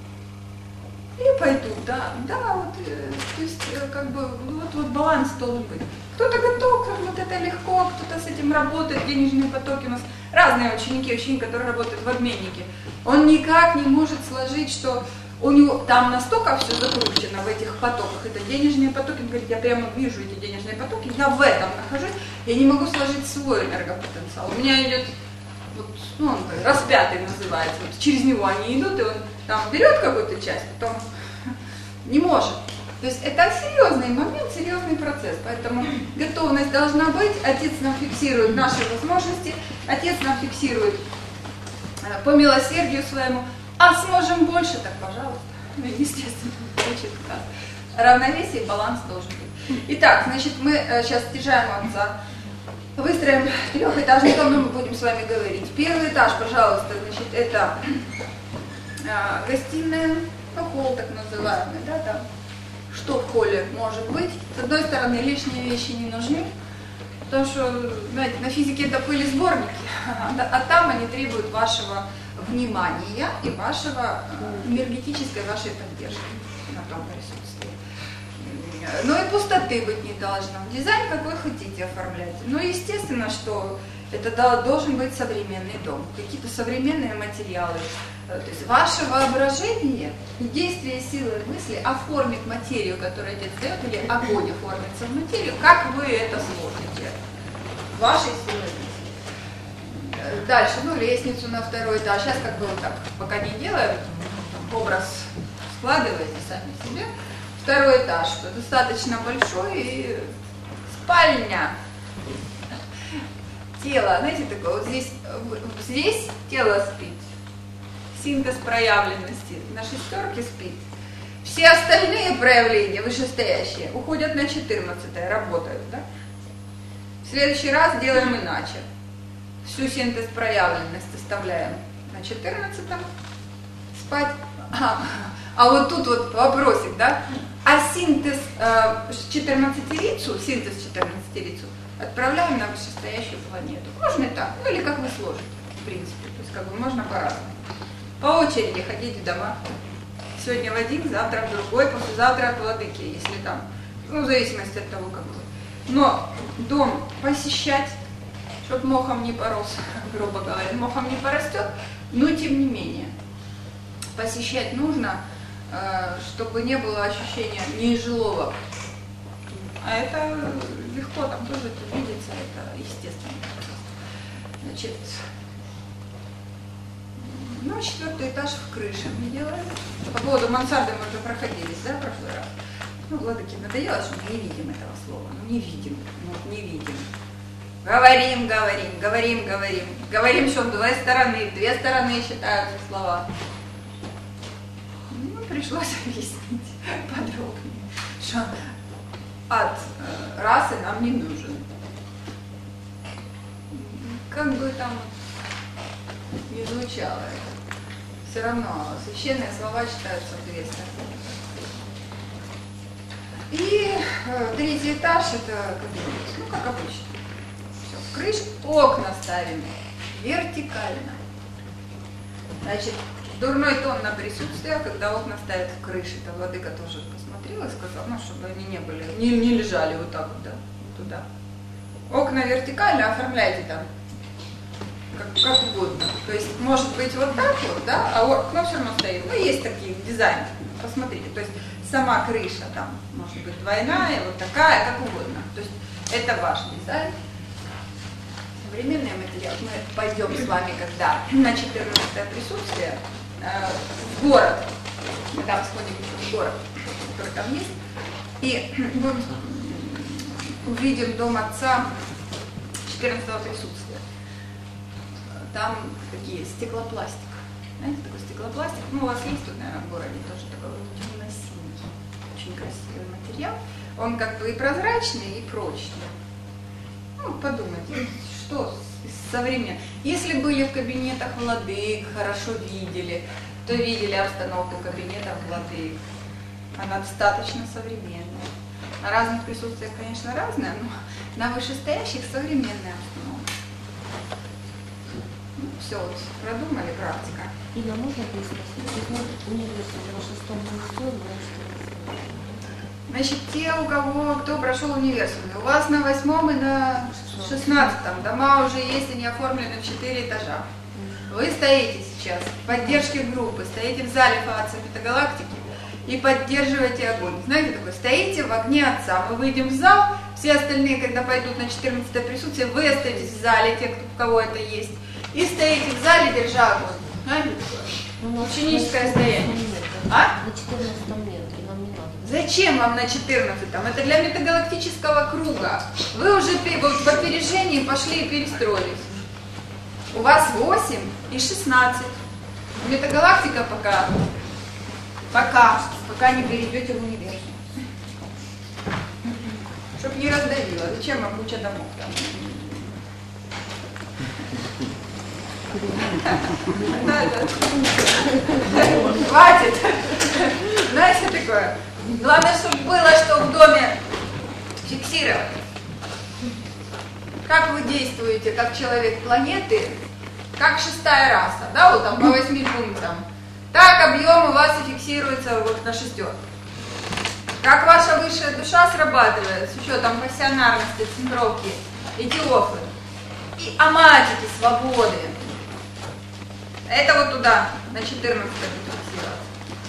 И пойду, да, вот, то есть, как бы, вот баланс должен быть. Кто-то готов, как вот это легко, кто-то с этим работает, денежные потоки у нас. Разные ученики, которые работают в обменнике. Он никак не может сложить, что у него там настолько все закручено в этих потоках, это денежные потоки, он говорит, я прямо вижу эти денежные потоки, я в этом нахожусь, я не могу сложить свой энергопотенциал. У меня идет, вот, ну, он распятый называется, вот, через него они идут, и он там берет какую-то часть, потом не может. То есть это серьезный момент, серьезный процесс, поэтому готовность должна быть, Отец нам фиксирует наши возможности, Отец нам фиксирует по милосердию своему, а сможем больше, так пожалуйста, естественно, звучит как равновесие и баланс должен быть. Итак, значит, мы сейчас стяжаем Отца, выстроим трехэтажный дом, но мы будем с вами говорить. Первый этаж, пожалуйста, значит, это гостиная, ну, холл так называемый, да, там. Что в холле может быть? С одной стороны, лишние вещи не нужны, потому что, знаете, на физике это пылесборники, а там они требуют вашего внимания и вашего энергетической вашей поддержки на том присутствии. Ну и пустоты быть не должно. Дизайн какой хотите оформлять. Ну, естественно, что это должен быть современный дом, какие-то современные материалы. То есть ваше воображение, действие силы мысли оформит материю, которую Отец дает, или огонь оформится в материю, как вы это сможете. Вашей силой мысли. Дальше, ну, лестницу на 2-й этаж. Сейчас как бы вот так, пока не делаем, образ складываете сами себе. 2-й этаж, что достаточно большой, и спальня. Тело, знаете, такое, вот здесь тело спит. Синтез проявленности на 6 спит. Все остальные проявления, вышестоящие, уходят на 14-е, работают, да? В следующий раз делаем иначе. Всю синтез проявленности оставляем на 14-м спать. А вот тут вот вопросик, да? А синтез 14-рицу, отправляем на вышестоящую планету. Можно и так, ну или как вы сложите, в принципе. То есть как бы можно по-разному. По очереди ходить в дома. Сегодня в один, завтра в другой, послезавтра от владыки, если там, ну, в зависимости от того, как вы. Но дом посещать, чтобы мохом не порос, грубо говоря, мохом не порастет, но тем не менее. посещать нужно, чтобы не было ощущения нежилого. А это легко, там тоже это видится, это естественно. Значит, ну, 4-й этаж в крыше мы делаем. По поводу мансарды мы уже проходились, да, в прошлый раз? Ну, Владыке надоело, что мы не видим этого слова. Ну, не видим, ну, не видим. Говорим, что в две стороны считаются слова. Ну, пришлось объяснить подробнее, что от расы нам не нужен. Как бы там не звучало это, все равно священные слова считаются в две стороны. И 3-й этаж это кабинет, ну как обычно. Все, крыша, окна ставим вертикально. Значит, дурной тон на присутствие, когда окна ставят в крыше. Это Владыка тоже посмотрел и сказал, ну, чтобы они не были, не лежали вот так вот, да, туда. Окна вертикально оформляйте там, как угодно. То есть, может быть, вот так вот, да, а окно все равно стоит. Ну, есть такие дизайны, посмотрите. То есть, сама крыша там может быть двойная, вот такая, как угодно. То есть, это ваш дизайн. Современный материал. Мы пойдем с вами, когда на 14-е присутствие в город. Мы там сходим в город, который там есть. И мы увидим дом отца 14-го присутствия. Там такие стеклопластик. Знаете, такой стеклопластик. Ну, у вас есть тут, наверное, в городе тоже такой темно-синий. Очень красивый материал. Он как бы и прозрачный, и прочный. Ну, подумайте, что современно. Если были в кабинетах владык, хорошо видели, то видели обстановку кабинетов владык. Она достаточно современная. На разных присутствиях, конечно, разная, но на вышестоящих современная обстановка. Ну, все, вот, продумали, практика. Инна, можно спросить, университет на 6-м не стоит, Значит, те, кто прошел университет, у вас на 8-м и на 16-м дома уже есть, они оформлены в 4 этажа. Вы стоите сейчас в поддержке группы, стоите в зале ФА Отца Пятагалактики и поддерживаете огонь. Знаете, такой, стоите в огне Отца, мы выйдем в зал, все остальные, когда пойдут на 14-е присутствие, вы остаетесь в зале, те, у кого это есть, и стоите в зале, держа огонь. Знаете, такое? Ученическое стояние. А? На 14-м нет, и нам не надо. Зачем вам на 14-м? Это для метагалактического круга. Вы уже в опережении пошли и перестроились. У вас 8 и 16. Метагалактика пока не перейдете в университет. Чтоб не раздавило. Зачем вам куча домов там? Хватит. Знаете, что такое? Главное, чтобы было, что в доме фиксировать. Как вы действуете, как человек планеты, как 6-я раса, да, вот там по 8 пунктам. Так объем у вас и фиксируется вот на 6. Как ваша высшая душа срабатывает с учетом пассионарности, центровки, этиофы и аматики, свободы. Это вот туда, на 14 будет фиксироваться.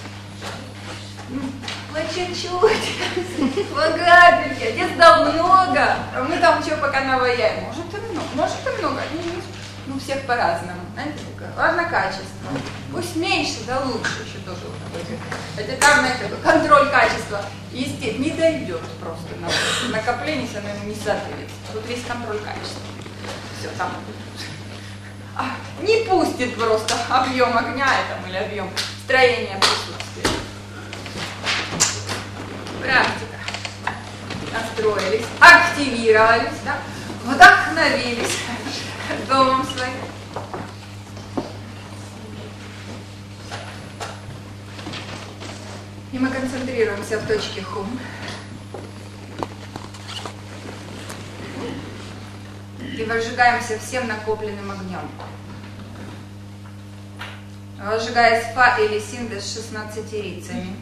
По чуть-чуть, по капельке. Отец дал много, а мы там что пока наваяем. Может и много. Ну, всех по-разному. Знаете, такое. Ладно, качество. Пусть меньше, да лучше еще тоже. Это там, знаете, контроль качества. Естественно, не дойдет просто на накопление, если оно ему не соответствует. Тут весь контроль качества. Все, там. Не пустит просто объем огня там, или объем строения присутствия. Практика. Настроились, активировались, да? Вдохновились домом своим. И мы концентрируемся в точке хум. И возжигаемся всем накопленным огнем. Возжигая СФА или синтез с 16-рицами.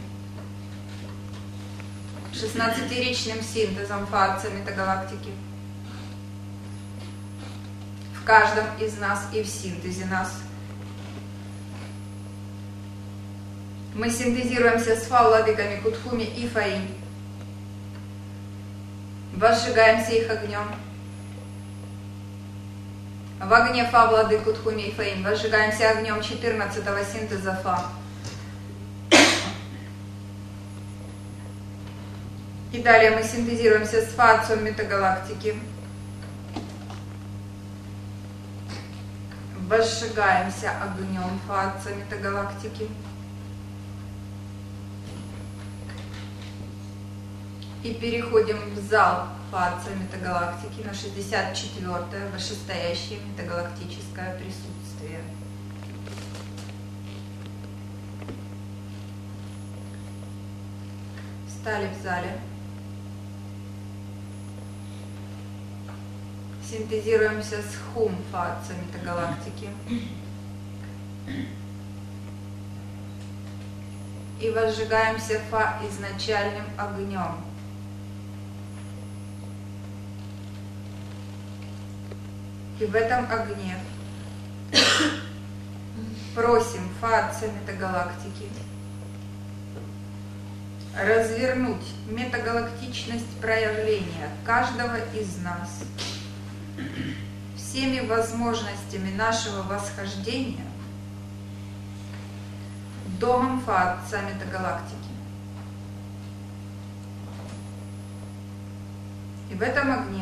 16-ричным синтезом ФА Отца Метагалактики. В каждом из нас и в синтезе нас. Мы синтезируемся с Фа владыками Кутхуми и Фаи. Возжигаемся их огнем. В огне Фа владык Кутхуми и Фаи возжигаемся огнем 14-го синтеза Фа. И далее мы синтезируемся с Фа отцом метагалактики. Возжигаемся огнем Фа отца метагалактики. И переходим в зал Фа отца метагалактики на 64-е вышестоящее метагалактическое присутствие. Встали в зале. Синтезируемся с Хум Фа отца метагалактики. И возжигаемся Фа изначальным огнем. И в этом огне просим Фа отца метагалактики развернуть метагалактичность проявления каждого из нас всеми возможностями нашего восхождения домом Фа отца метагалактики. И в этом огне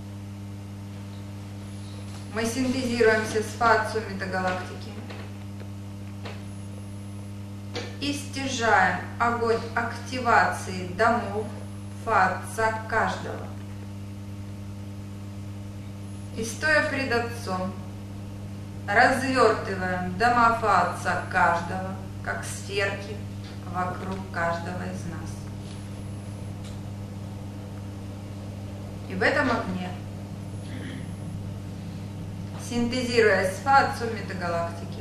мы синтезируемся с Фа отцом метагалактики и стяжаем огонь активации домов Фа отца каждого. И стоя пред Отцом, развертываем дома Фа отца каждого, как сферки вокруг каждого из нас. И в этом огне, синтезируя с Фа отцом метагалактики,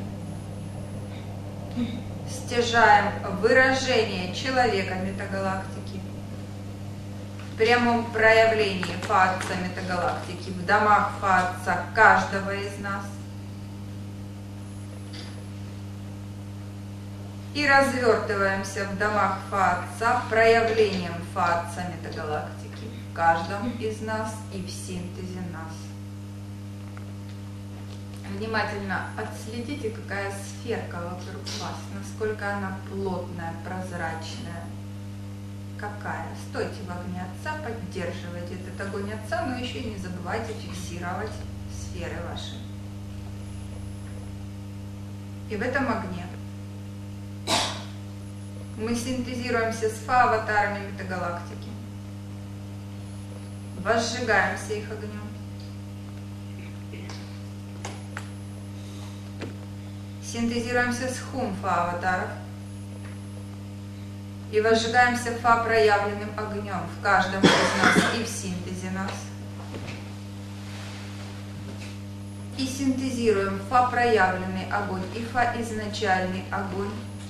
стяжаем выражение человека метагалактики в прямом проявлении Фа отца метагалактики в домах Фа отца каждого из нас и развертываемся в домах Фа отца проявлением Фа отца метагалактики в каждом из нас и в синтезе нас. Внимательно отследите, какая сферка вокруг вас, насколько она плотная, прозрачная. Какая? Стойте в огне Отца, поддерживайте этот огонь Отца, но еще и не забывайте фиксировать сферы ваши. И в этом огне мы синтезируемся с Фа аватарами метагалактики, возжигаемся их огнем. Синтезируемся с Хум Фа аватаров и возжигаемся Фа проявленным огнем в каждом из нас и в синтезе нас. И синтезируем Фа проявленный огонь и Фа изначальный огонь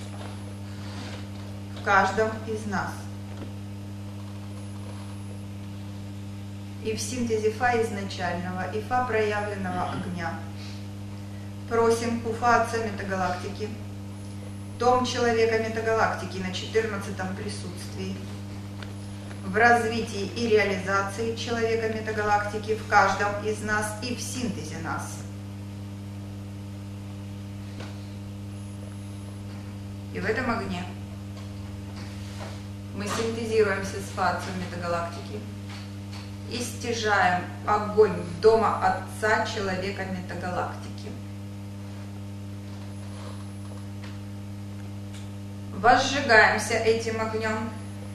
в каждом из нас. И в синтезе Фа изначального и Фа проявленного огня просим у Фа отца метагалактики дом человека метагалактики на 14-м присутствии в развитии и реализации человека метагалактики в каждом из нас и в синтезе нас. И в этом огне мы синтезируемся с Фа отцом метагалактики и стяжаем огонь дома Отца человека метагалактики. Возжигаемся этим огнем.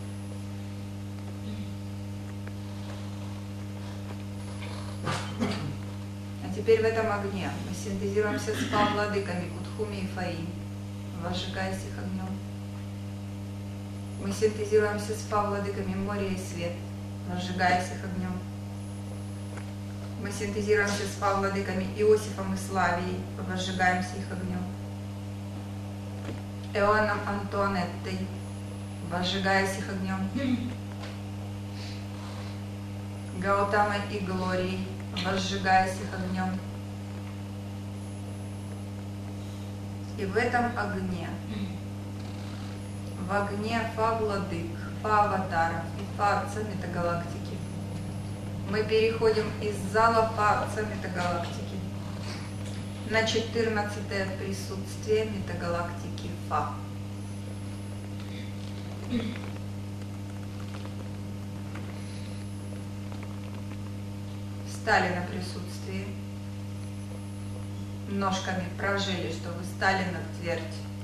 А теперь в этом огне мы синтезируемся с Фа владыками Кутхуми и Фаи, возжигаясь их огнем. Мы синтезируемся с Фа владыками моря и свет, возжигаясь их огнем. Мы синтезируемся с Фа владыками Иосифом и Славией, возжигаемся их огнем. Эоном Антуанеттой, возжигаясь их огнем. Гаутамой и Глорией, возжигаясь их огнем. И в этом огне в огне Фа владык, Фа аватаров и Фа отца метагалактики. Мы переходим из зала Фа отца метагалактики на 14-е присутствие метагалактики Фа. Встали на присутствии. Ножками прожили, что вы стали на твердь.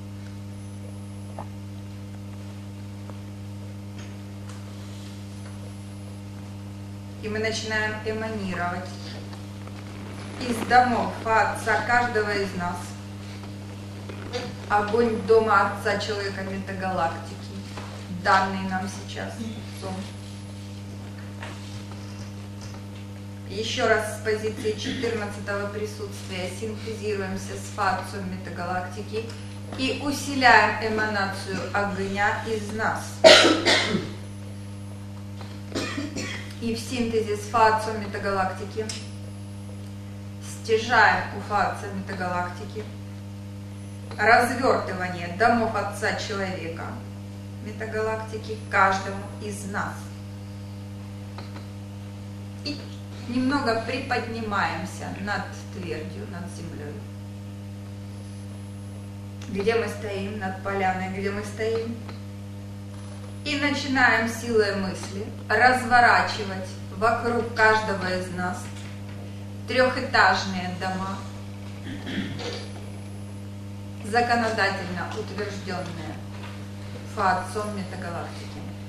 И мы начинаем эманировать из домов Отца каждого из нас. Огонь дома Отца человека метагалактики, данный нам сейчас Отцом. Еще раз с позиции 14-го присутствия синтезируемся с Фа-Отцом метагалактики и усиляем эманацию огня из нас. И в синтезе с Фа-Отцом метагалактики стяжаем у Фа-Отца метагалактики развертывание домов Отца человека метагалактики каждому из нас. И немного приподнимаемся над твердью, над землей. Где мы стоим? Над поляной, где мы стоим. И начинаем силой мысли разворачивать вокруг каждого из нас трехэтажные дома, законодательно утвержденные Фа-Отцом метагалактики.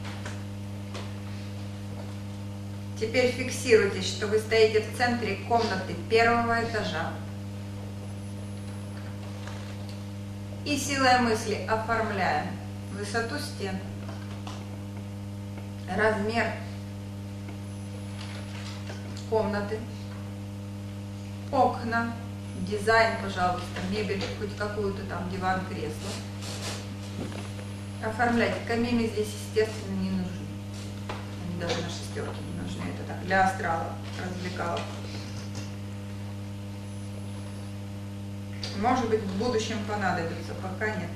Теперь фиксируйтесь, что вы стоите в центре комнаты первого этажа. И силой мысли оформляем высоту стен, размер комнаты, окна, дизайн, пожалуйста, мебель, хоть какую-то там, диван, кресло. Оформляйте. Камины здесь, естественно, не нужны. Они даже на шестерке не нужны. Это так, для астрала, развлекалов. Может быть, в будущем понадобится, пока нет.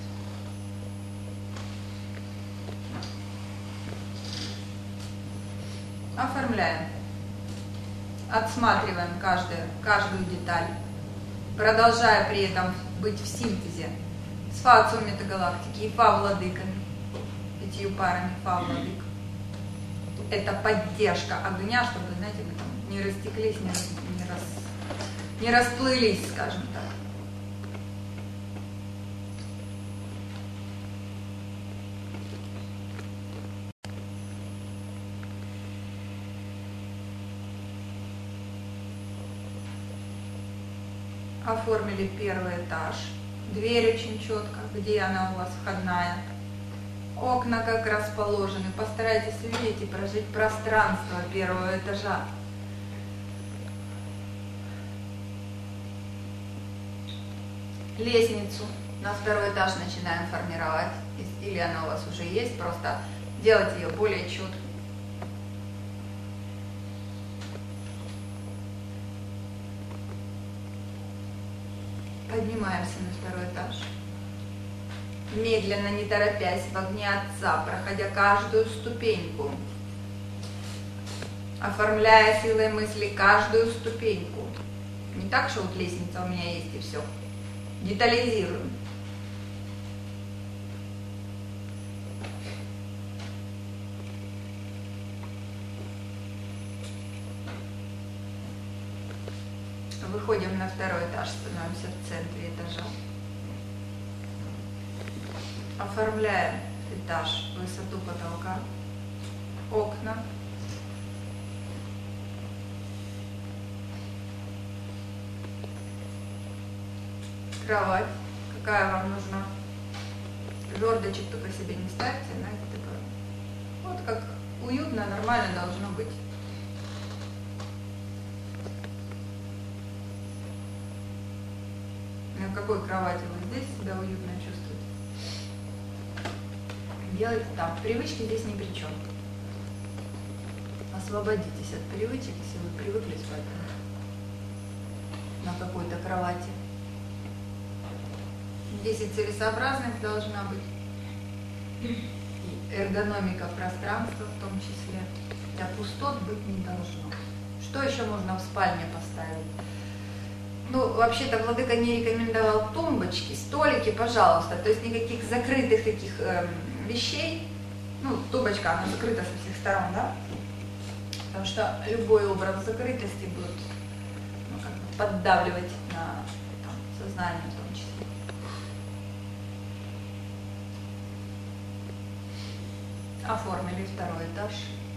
Оформляем. Отсматриваем каждую деталь, продолжая при этом быть в синтезе с Фа-Отцом метагалактики и Фа-владыками, 5 парами Фа-владык. Это поддержка огня, чтобы, знаете, мы там не растеклись, не расплылись, скажем так. Оформили первый этаж. Дверь очень четко, где она у вас входная. Окна как расположены. Постарайтесь увидеть и прожить пространство первого этажа. Лестницу на второй этаж начинаем формировать. Или она у вас уже есть, просто делать ее более четко. Поднимаемся на второй этаж. Медленно, не торопясь, в огне Отца, проходя каждую ступеньку, оформляя силой мысли каждую ступеньку. Не так, что вот лестница у меня есть и все. Детализируем. Выходим на второй этаж, становимся в центре этажа. Оформляем этаж, высоту потолка, окна. Кровать, какая вам нужна. Жердочек только себе не ставьте, знаете, такое. Вот как уютно, нормально должно быть. На какой кровати вы здесь себя уютно чувствуете? Делайте там. Привычки здесь ни при чем. Освободитесь от привычек, если вы привыкли спать на какой-то кровати. 10 целесообразных должна быть. И эргономика пространства в том числе. Хотя пустот быть не должно. Что еще можно в спальне поставить? Ну, вообще-то владыка не рекомендовал тумбочки, столики, пожалуйста. То есть никаких закрытых таких вещей. Ну, тумбочка, она закрыта со всех сторон, да? Потому что любой образ закрытости будет как бы поддавливать на сознание в том числе. Оформили второй этаж.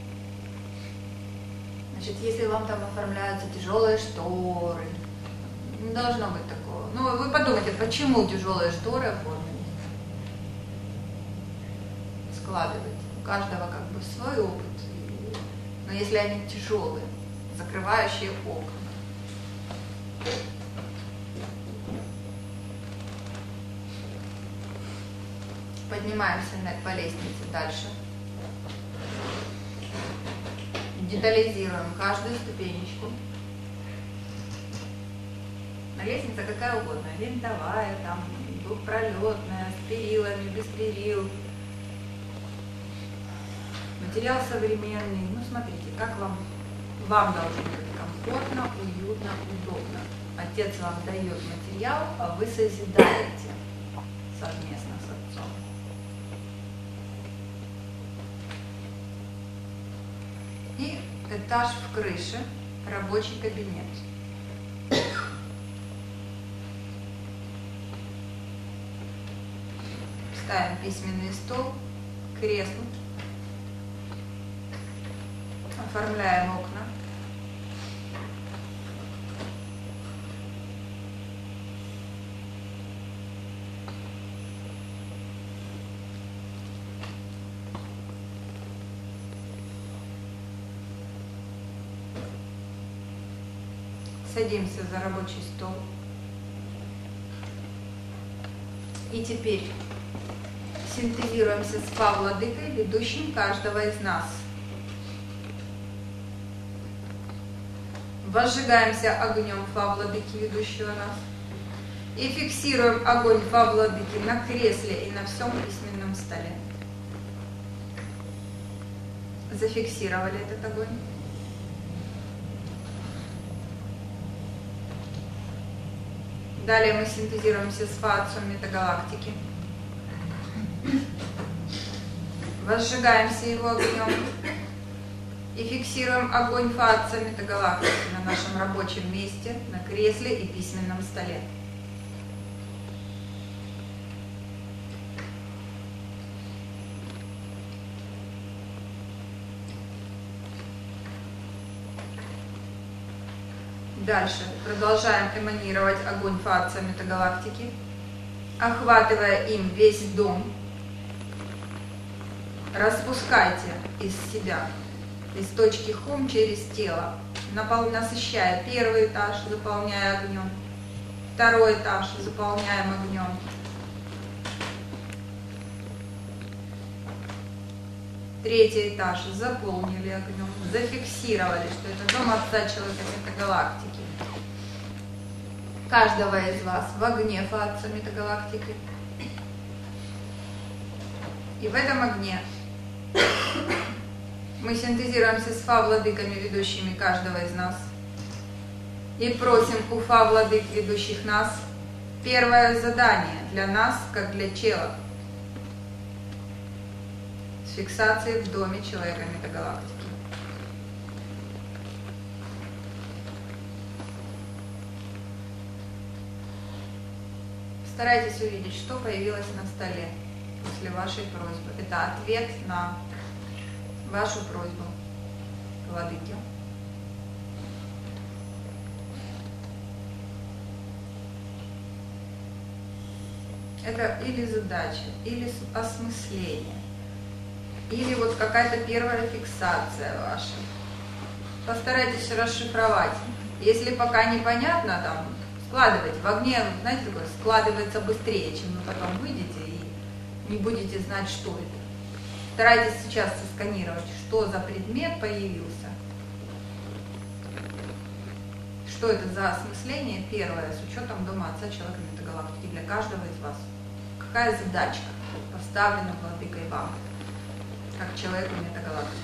Значит, если вам там оформляются тяжелые шторы, не должно быть такого. Ну, вы подумайте, почему тяжелые шторы оформлены? Складывайте. У каждого как бы свой опыт. Но если они тяжелые, закрывающие окна. Поднимаемся по лестнице дальше. Детализируем каждую ступенечку. Лестница какая угодно, винтовая, там, двухпролетная, с перилами, без перил. Материал современный. Ну, смотрите, как вам должно быть комфортно, уютно, удобно. Отец вам дает материал, а вы созидаете совместно с отцом. И этаж в крыше, рабочий кабинет. Ставим письменный стол, кресло. Оформляем окна. Садимся за рабочий стол. И теперь синтезируемся с Фа-владыкой, ведущим каждого из нас. Возжигаемся огнем Фа-владыки, ведущего нас. И фиксируем огонь Фа-владыки на кресле и на всем письменном столе. Зафиксировали этот огонь. Далее мы синтезируемся с Фа-отцом метагалактики. Возжигаемся его огнем. И фиксируем огонь Фа-отца метагалактики на нашем рабочем месте, на кресле и письменном столе. Дальше продолжаем эманировать огонь Фа-отца метагалактики, охватывая им весь дом. Распускайте из себя, из точки Хум через тело, насыщая первый этаж, заполняя огнем, второй этаж заполняем огнем, третий этаж заполнили огнем, зафиксировали, что это дом Отца Человека Метагалактики. Каждого из вас в огне Фа-отца Метагалактики. И в этом огне мы синтезируемся с Фа-владыками, ведущими каждого из нас. И просим у Фа-владык, ведущих нас, первое задание для нас, как для челов. С фиксацией в доме Человека Метагалактики. Старайтесь увидеть, что появилось на столе после вашей просьбы. Это ответ на вашу просьбу, владыки. Это или задача, или осмысление, или вот какая-то первая фиксация ваша. Постарайтесь расшифровать. Если пока непонятно, там, складывайте. В огне, знаете, такое складывается быстрее, чем вы потом выйдете и не будете знать, что это. Старайтесь сейчас сосканировать, что за предмет появился, что это за осмысление первое, с учетом дома Отца Человека Метагалактики для каждого из вас. Какая задачка? поставлено владыкой вам, как человеку метагалактики.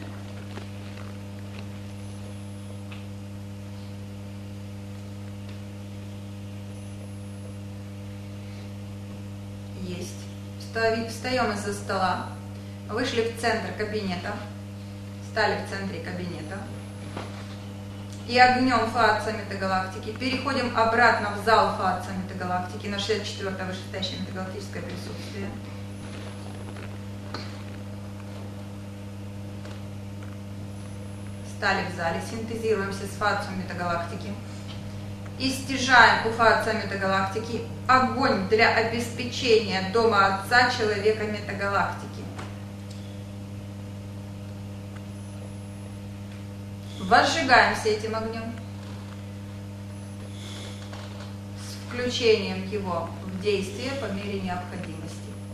Есть. Встаем из-за стола, вышли в центр кабинета, стали в центре кабинета. И огнем Фаатса метагалактики переходим обратно в зал Фаатса метагалактики на 64-е вышестоящее метагалактическое присутствие. Стали в зале, синтезируемся с Фаатсом метагалактики. И стяжаем у Фаатса метагалактики огонь для обеспечения дома Отца человека метагалактики. Возжигаемся этим огнем с включением его в действие по мере необходимости.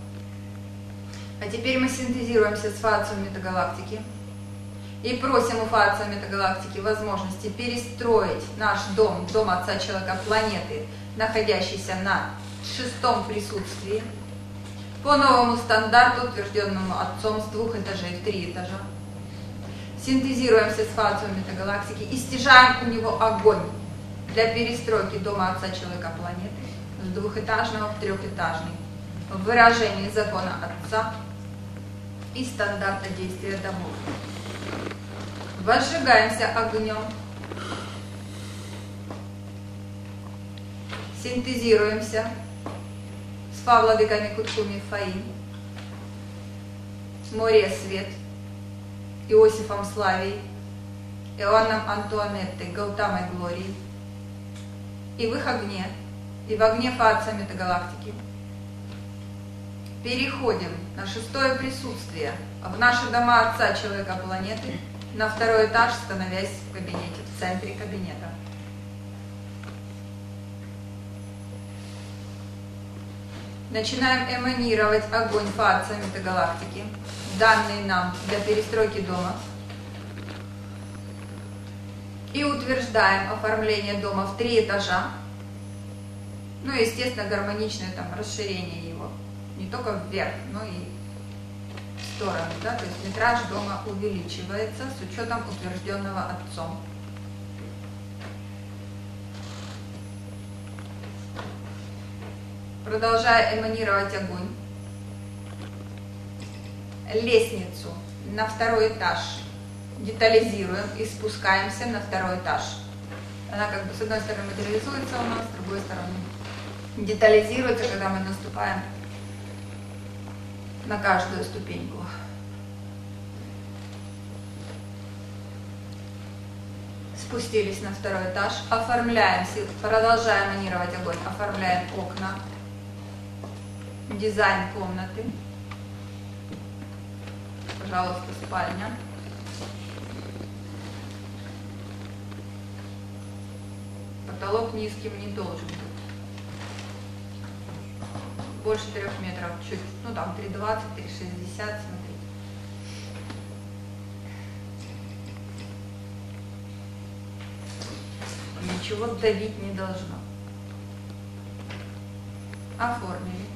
А теперь мы синтезируемся с Фаатсом метагалактики и просим у Фаатса метагалактики возможности перестроить наш дом, дом Отца человека планеты, находящийся на 6-м присутствии, по новому стандарту, утвержденному Отцом с 2 этажей в 3 этажа. Синтезируемся с Фаатсом метагалактики и стяжаем у него огонь для перестройки дома Отца человека планеты с 2-этажного в 3-этажный в выражении закона Отца и стандарта действия домов. Возжигаемся огнем, синтезируемся с Фа-владыками Куткуми Фаи, Море Свет, Иосифом Славией, Иоанном Антуанеттой, Гаутамой Глорией, и в их огне, и в огне Фаатса метагалактики переходим на 6-е присутствие в наши дома Отца человека планеты, на 2-й этаж, становясь в кабинете, в центре кабинета. Начинаем эманировать огонь Фаатса метагалактики, данный нам для перестройки дома, и утверждаем оформление дома в 3 этажа, ну и, естественно, гармоничное там расширение его, не только вверх, но и в стороны, да, то есть метраж дома увеличивается с учетом утвержденного Отцом. Продолжая эманировать огонь, лестницу на 2-й этаж детализируем и спускаемся на 2-й этаж. Она как бы с одной стороны материализуется у нас, с другой стороны детализируется, когда мы наступаем на каждую ступеньку. Спустились на 2-й этаж, оформляем, продолжаем эманировать огонь, оформляем окна, дизайн комнаты. Пожалуйста, спальня. Потолок низким не должен быть. Больше 3 метров, чуть, ну там 3,20, 3,60, смотрите. Ничего давить не должно. Оформили.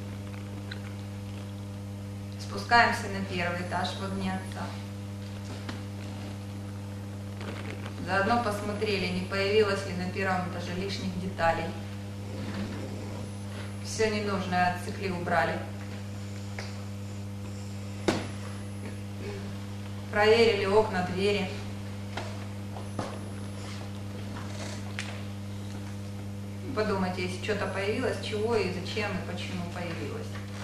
Спускаемся на 1-й этаж в огне Отца. Заодно посмотрели, не появилось ли на 1-м этаже лишних деталей. Все ненужное отсекли, убрали. Проверили окна, двери. Подумайте, если что-то появилось, чего и зачем и почему появилось.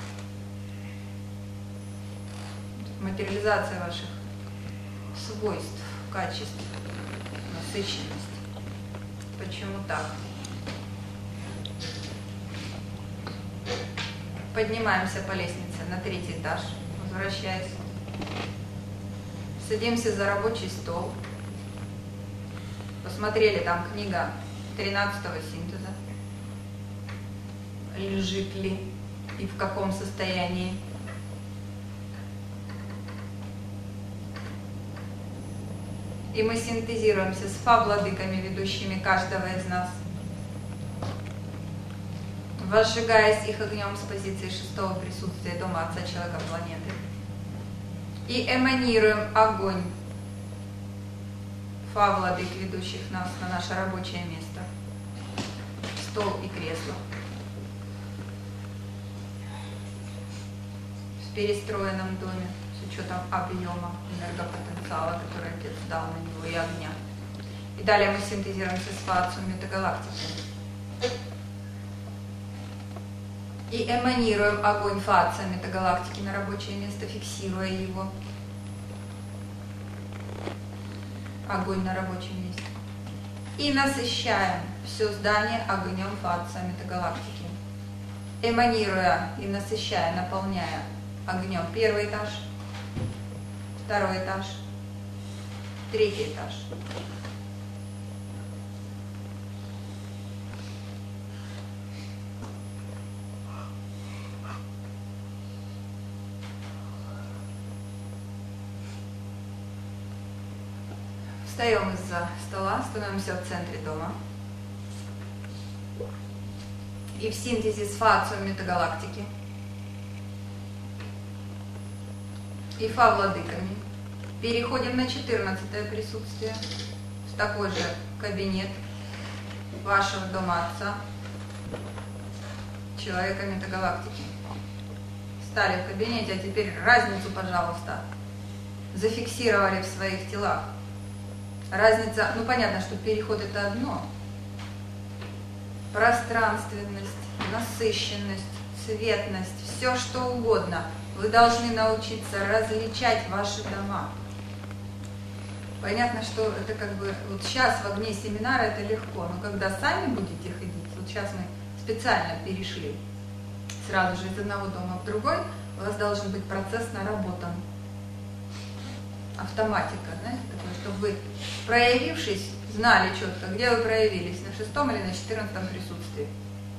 Материализация ваших свойств, качеств, насыщенность. Почему так? Поднимаемся по лестнице на 3-й этаж, возвращаясь. Садимся за рабочий стол. Посмотрели, там книга 13-го синтеза. Лежит ли и в каком состоянии. И мы синтезируемся с Фа-владыками, ведущими каждого из нас возжигаясь их огнем с позиции шестого присутствия дома Отца Человека планеты. И эманируем огонь Фа владык, ведущих нас на наше рабочее место, стол и кресло. В перестроенном доме с учетом объема энергопотенциала, который Отец дал на него, и огня. И далее мы синтезируемся с фацией метагалактики. И эманируем огонь фация метагалактики на рабочее место, фиксируя его. Огонь на рабочем месте. И насыщаем все здание огнем фация метагалактики. Эманируя и насыщая, наполняя огнем первый этаж, второй этаж, третий этаж. Встаем из-за стола, становимся в центре дома. И в синтезе с фацией метагалактики и фа владыками переходим на 14-е присутствие, в такой же кабинет вашего дома Отца, Человека метагалактики. Стали в кабинете, а теперь разницу, пожалуйста, зафиксировали в своих телах. Разница, ну понятно, что переход это одно. Пространственность, насыщенность, цветность, все что угодно. Вы должны научиться различать ваши дома. Понятно, что это как бы, вот сейчас в огне семинара это легко, но когда сами будете ходить, вот сейчас мы специально перешли сразу же из одного дома в другой, у вас должен быть процесс наработан. Автоматика, знаете, такое, чтобы вы, проявившись, знали четко, где вы проявились, на 6-м или на 14-м присутствии.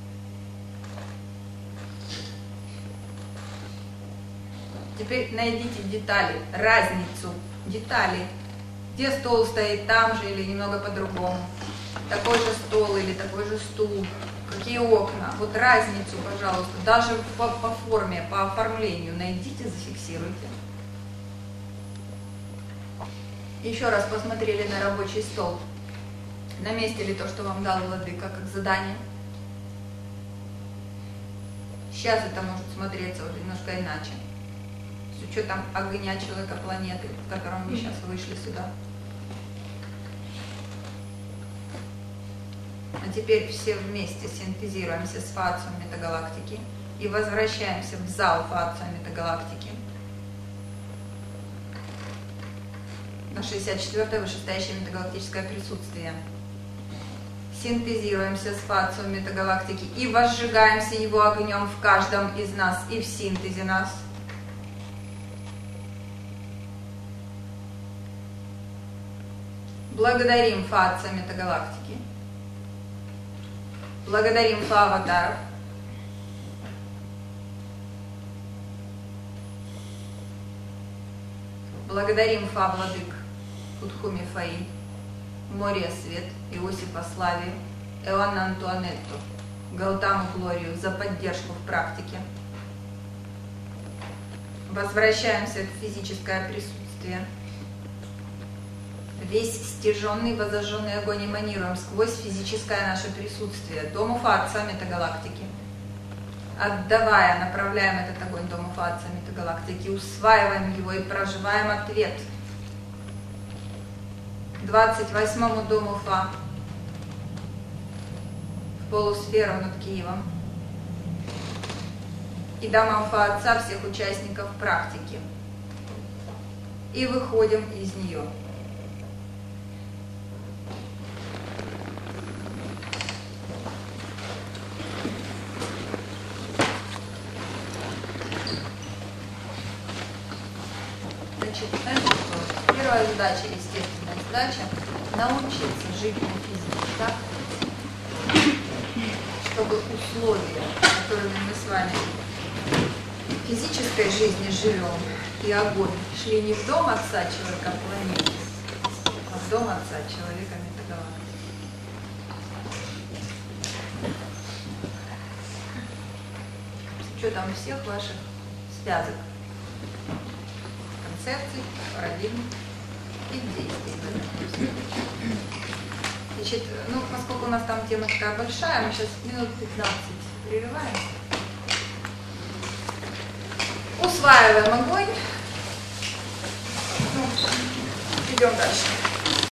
Теперь найдите детали, разницу, детали. Где стол стоит, там же или немного по-другому. Такой же стол или такой же стул. Какие окна. Вот разницу, пожалуйста, даже по форме, по оформлению найдите, зафиксируйте. Еще раз посмотрели на рабочий стол. На месте ли то, что вам дал Владыка, как задание? Сейчас это может смотреться уже немножко иначе. С учетом огня Человека планеты, в котором мы сейчас вышли сюда. А теперь все вместе синтезируемся с фацией метагалактики и возвращаемся в зал фации метагалактики. На 64-е вышестоящее метагалактическое присутствие. Синтезируемся с фацией метагалактики и возжигаемся его огнем в каждом из нас и в синтезе нас. Благодарим фация метагалактики. Благодарим фа-аватаров. Благодарим фа-владык Кутхуми Фаи, Мория Свет, Иосифа Славию, Иоанна Антуанетту, Гаутаму Глорию за поддержку в практике. Возвращаемся в физическое присутствие. Весь стяженный, возожженный огонь эманируем сквозь физическое наше присутствие, дому Фа-Отца метагалактики. Отдавая, направляем этот огонь дому Фа-Отца метагалактики, усваиваем его и проживаем ответ 28-му дому Фа в полусферу над Киевом и домам Фа-Отца всех участников практики. И выходим из нее. Первая задача, естественная задача, научиться жить на физике так, чтобы условия, которыми мы с вами в физической жизни живем, и огонь шли не в дом Отца Человека планеты, а в дом Отца Человека метагалактики. с учетом всех ваших связок, концепций, парадигм и действий. Значит, ну, поскольку у нас там тема такая большая, мы сейчас минут 15 прерываемся. Усваиваем огонь. Ну, идем дальше.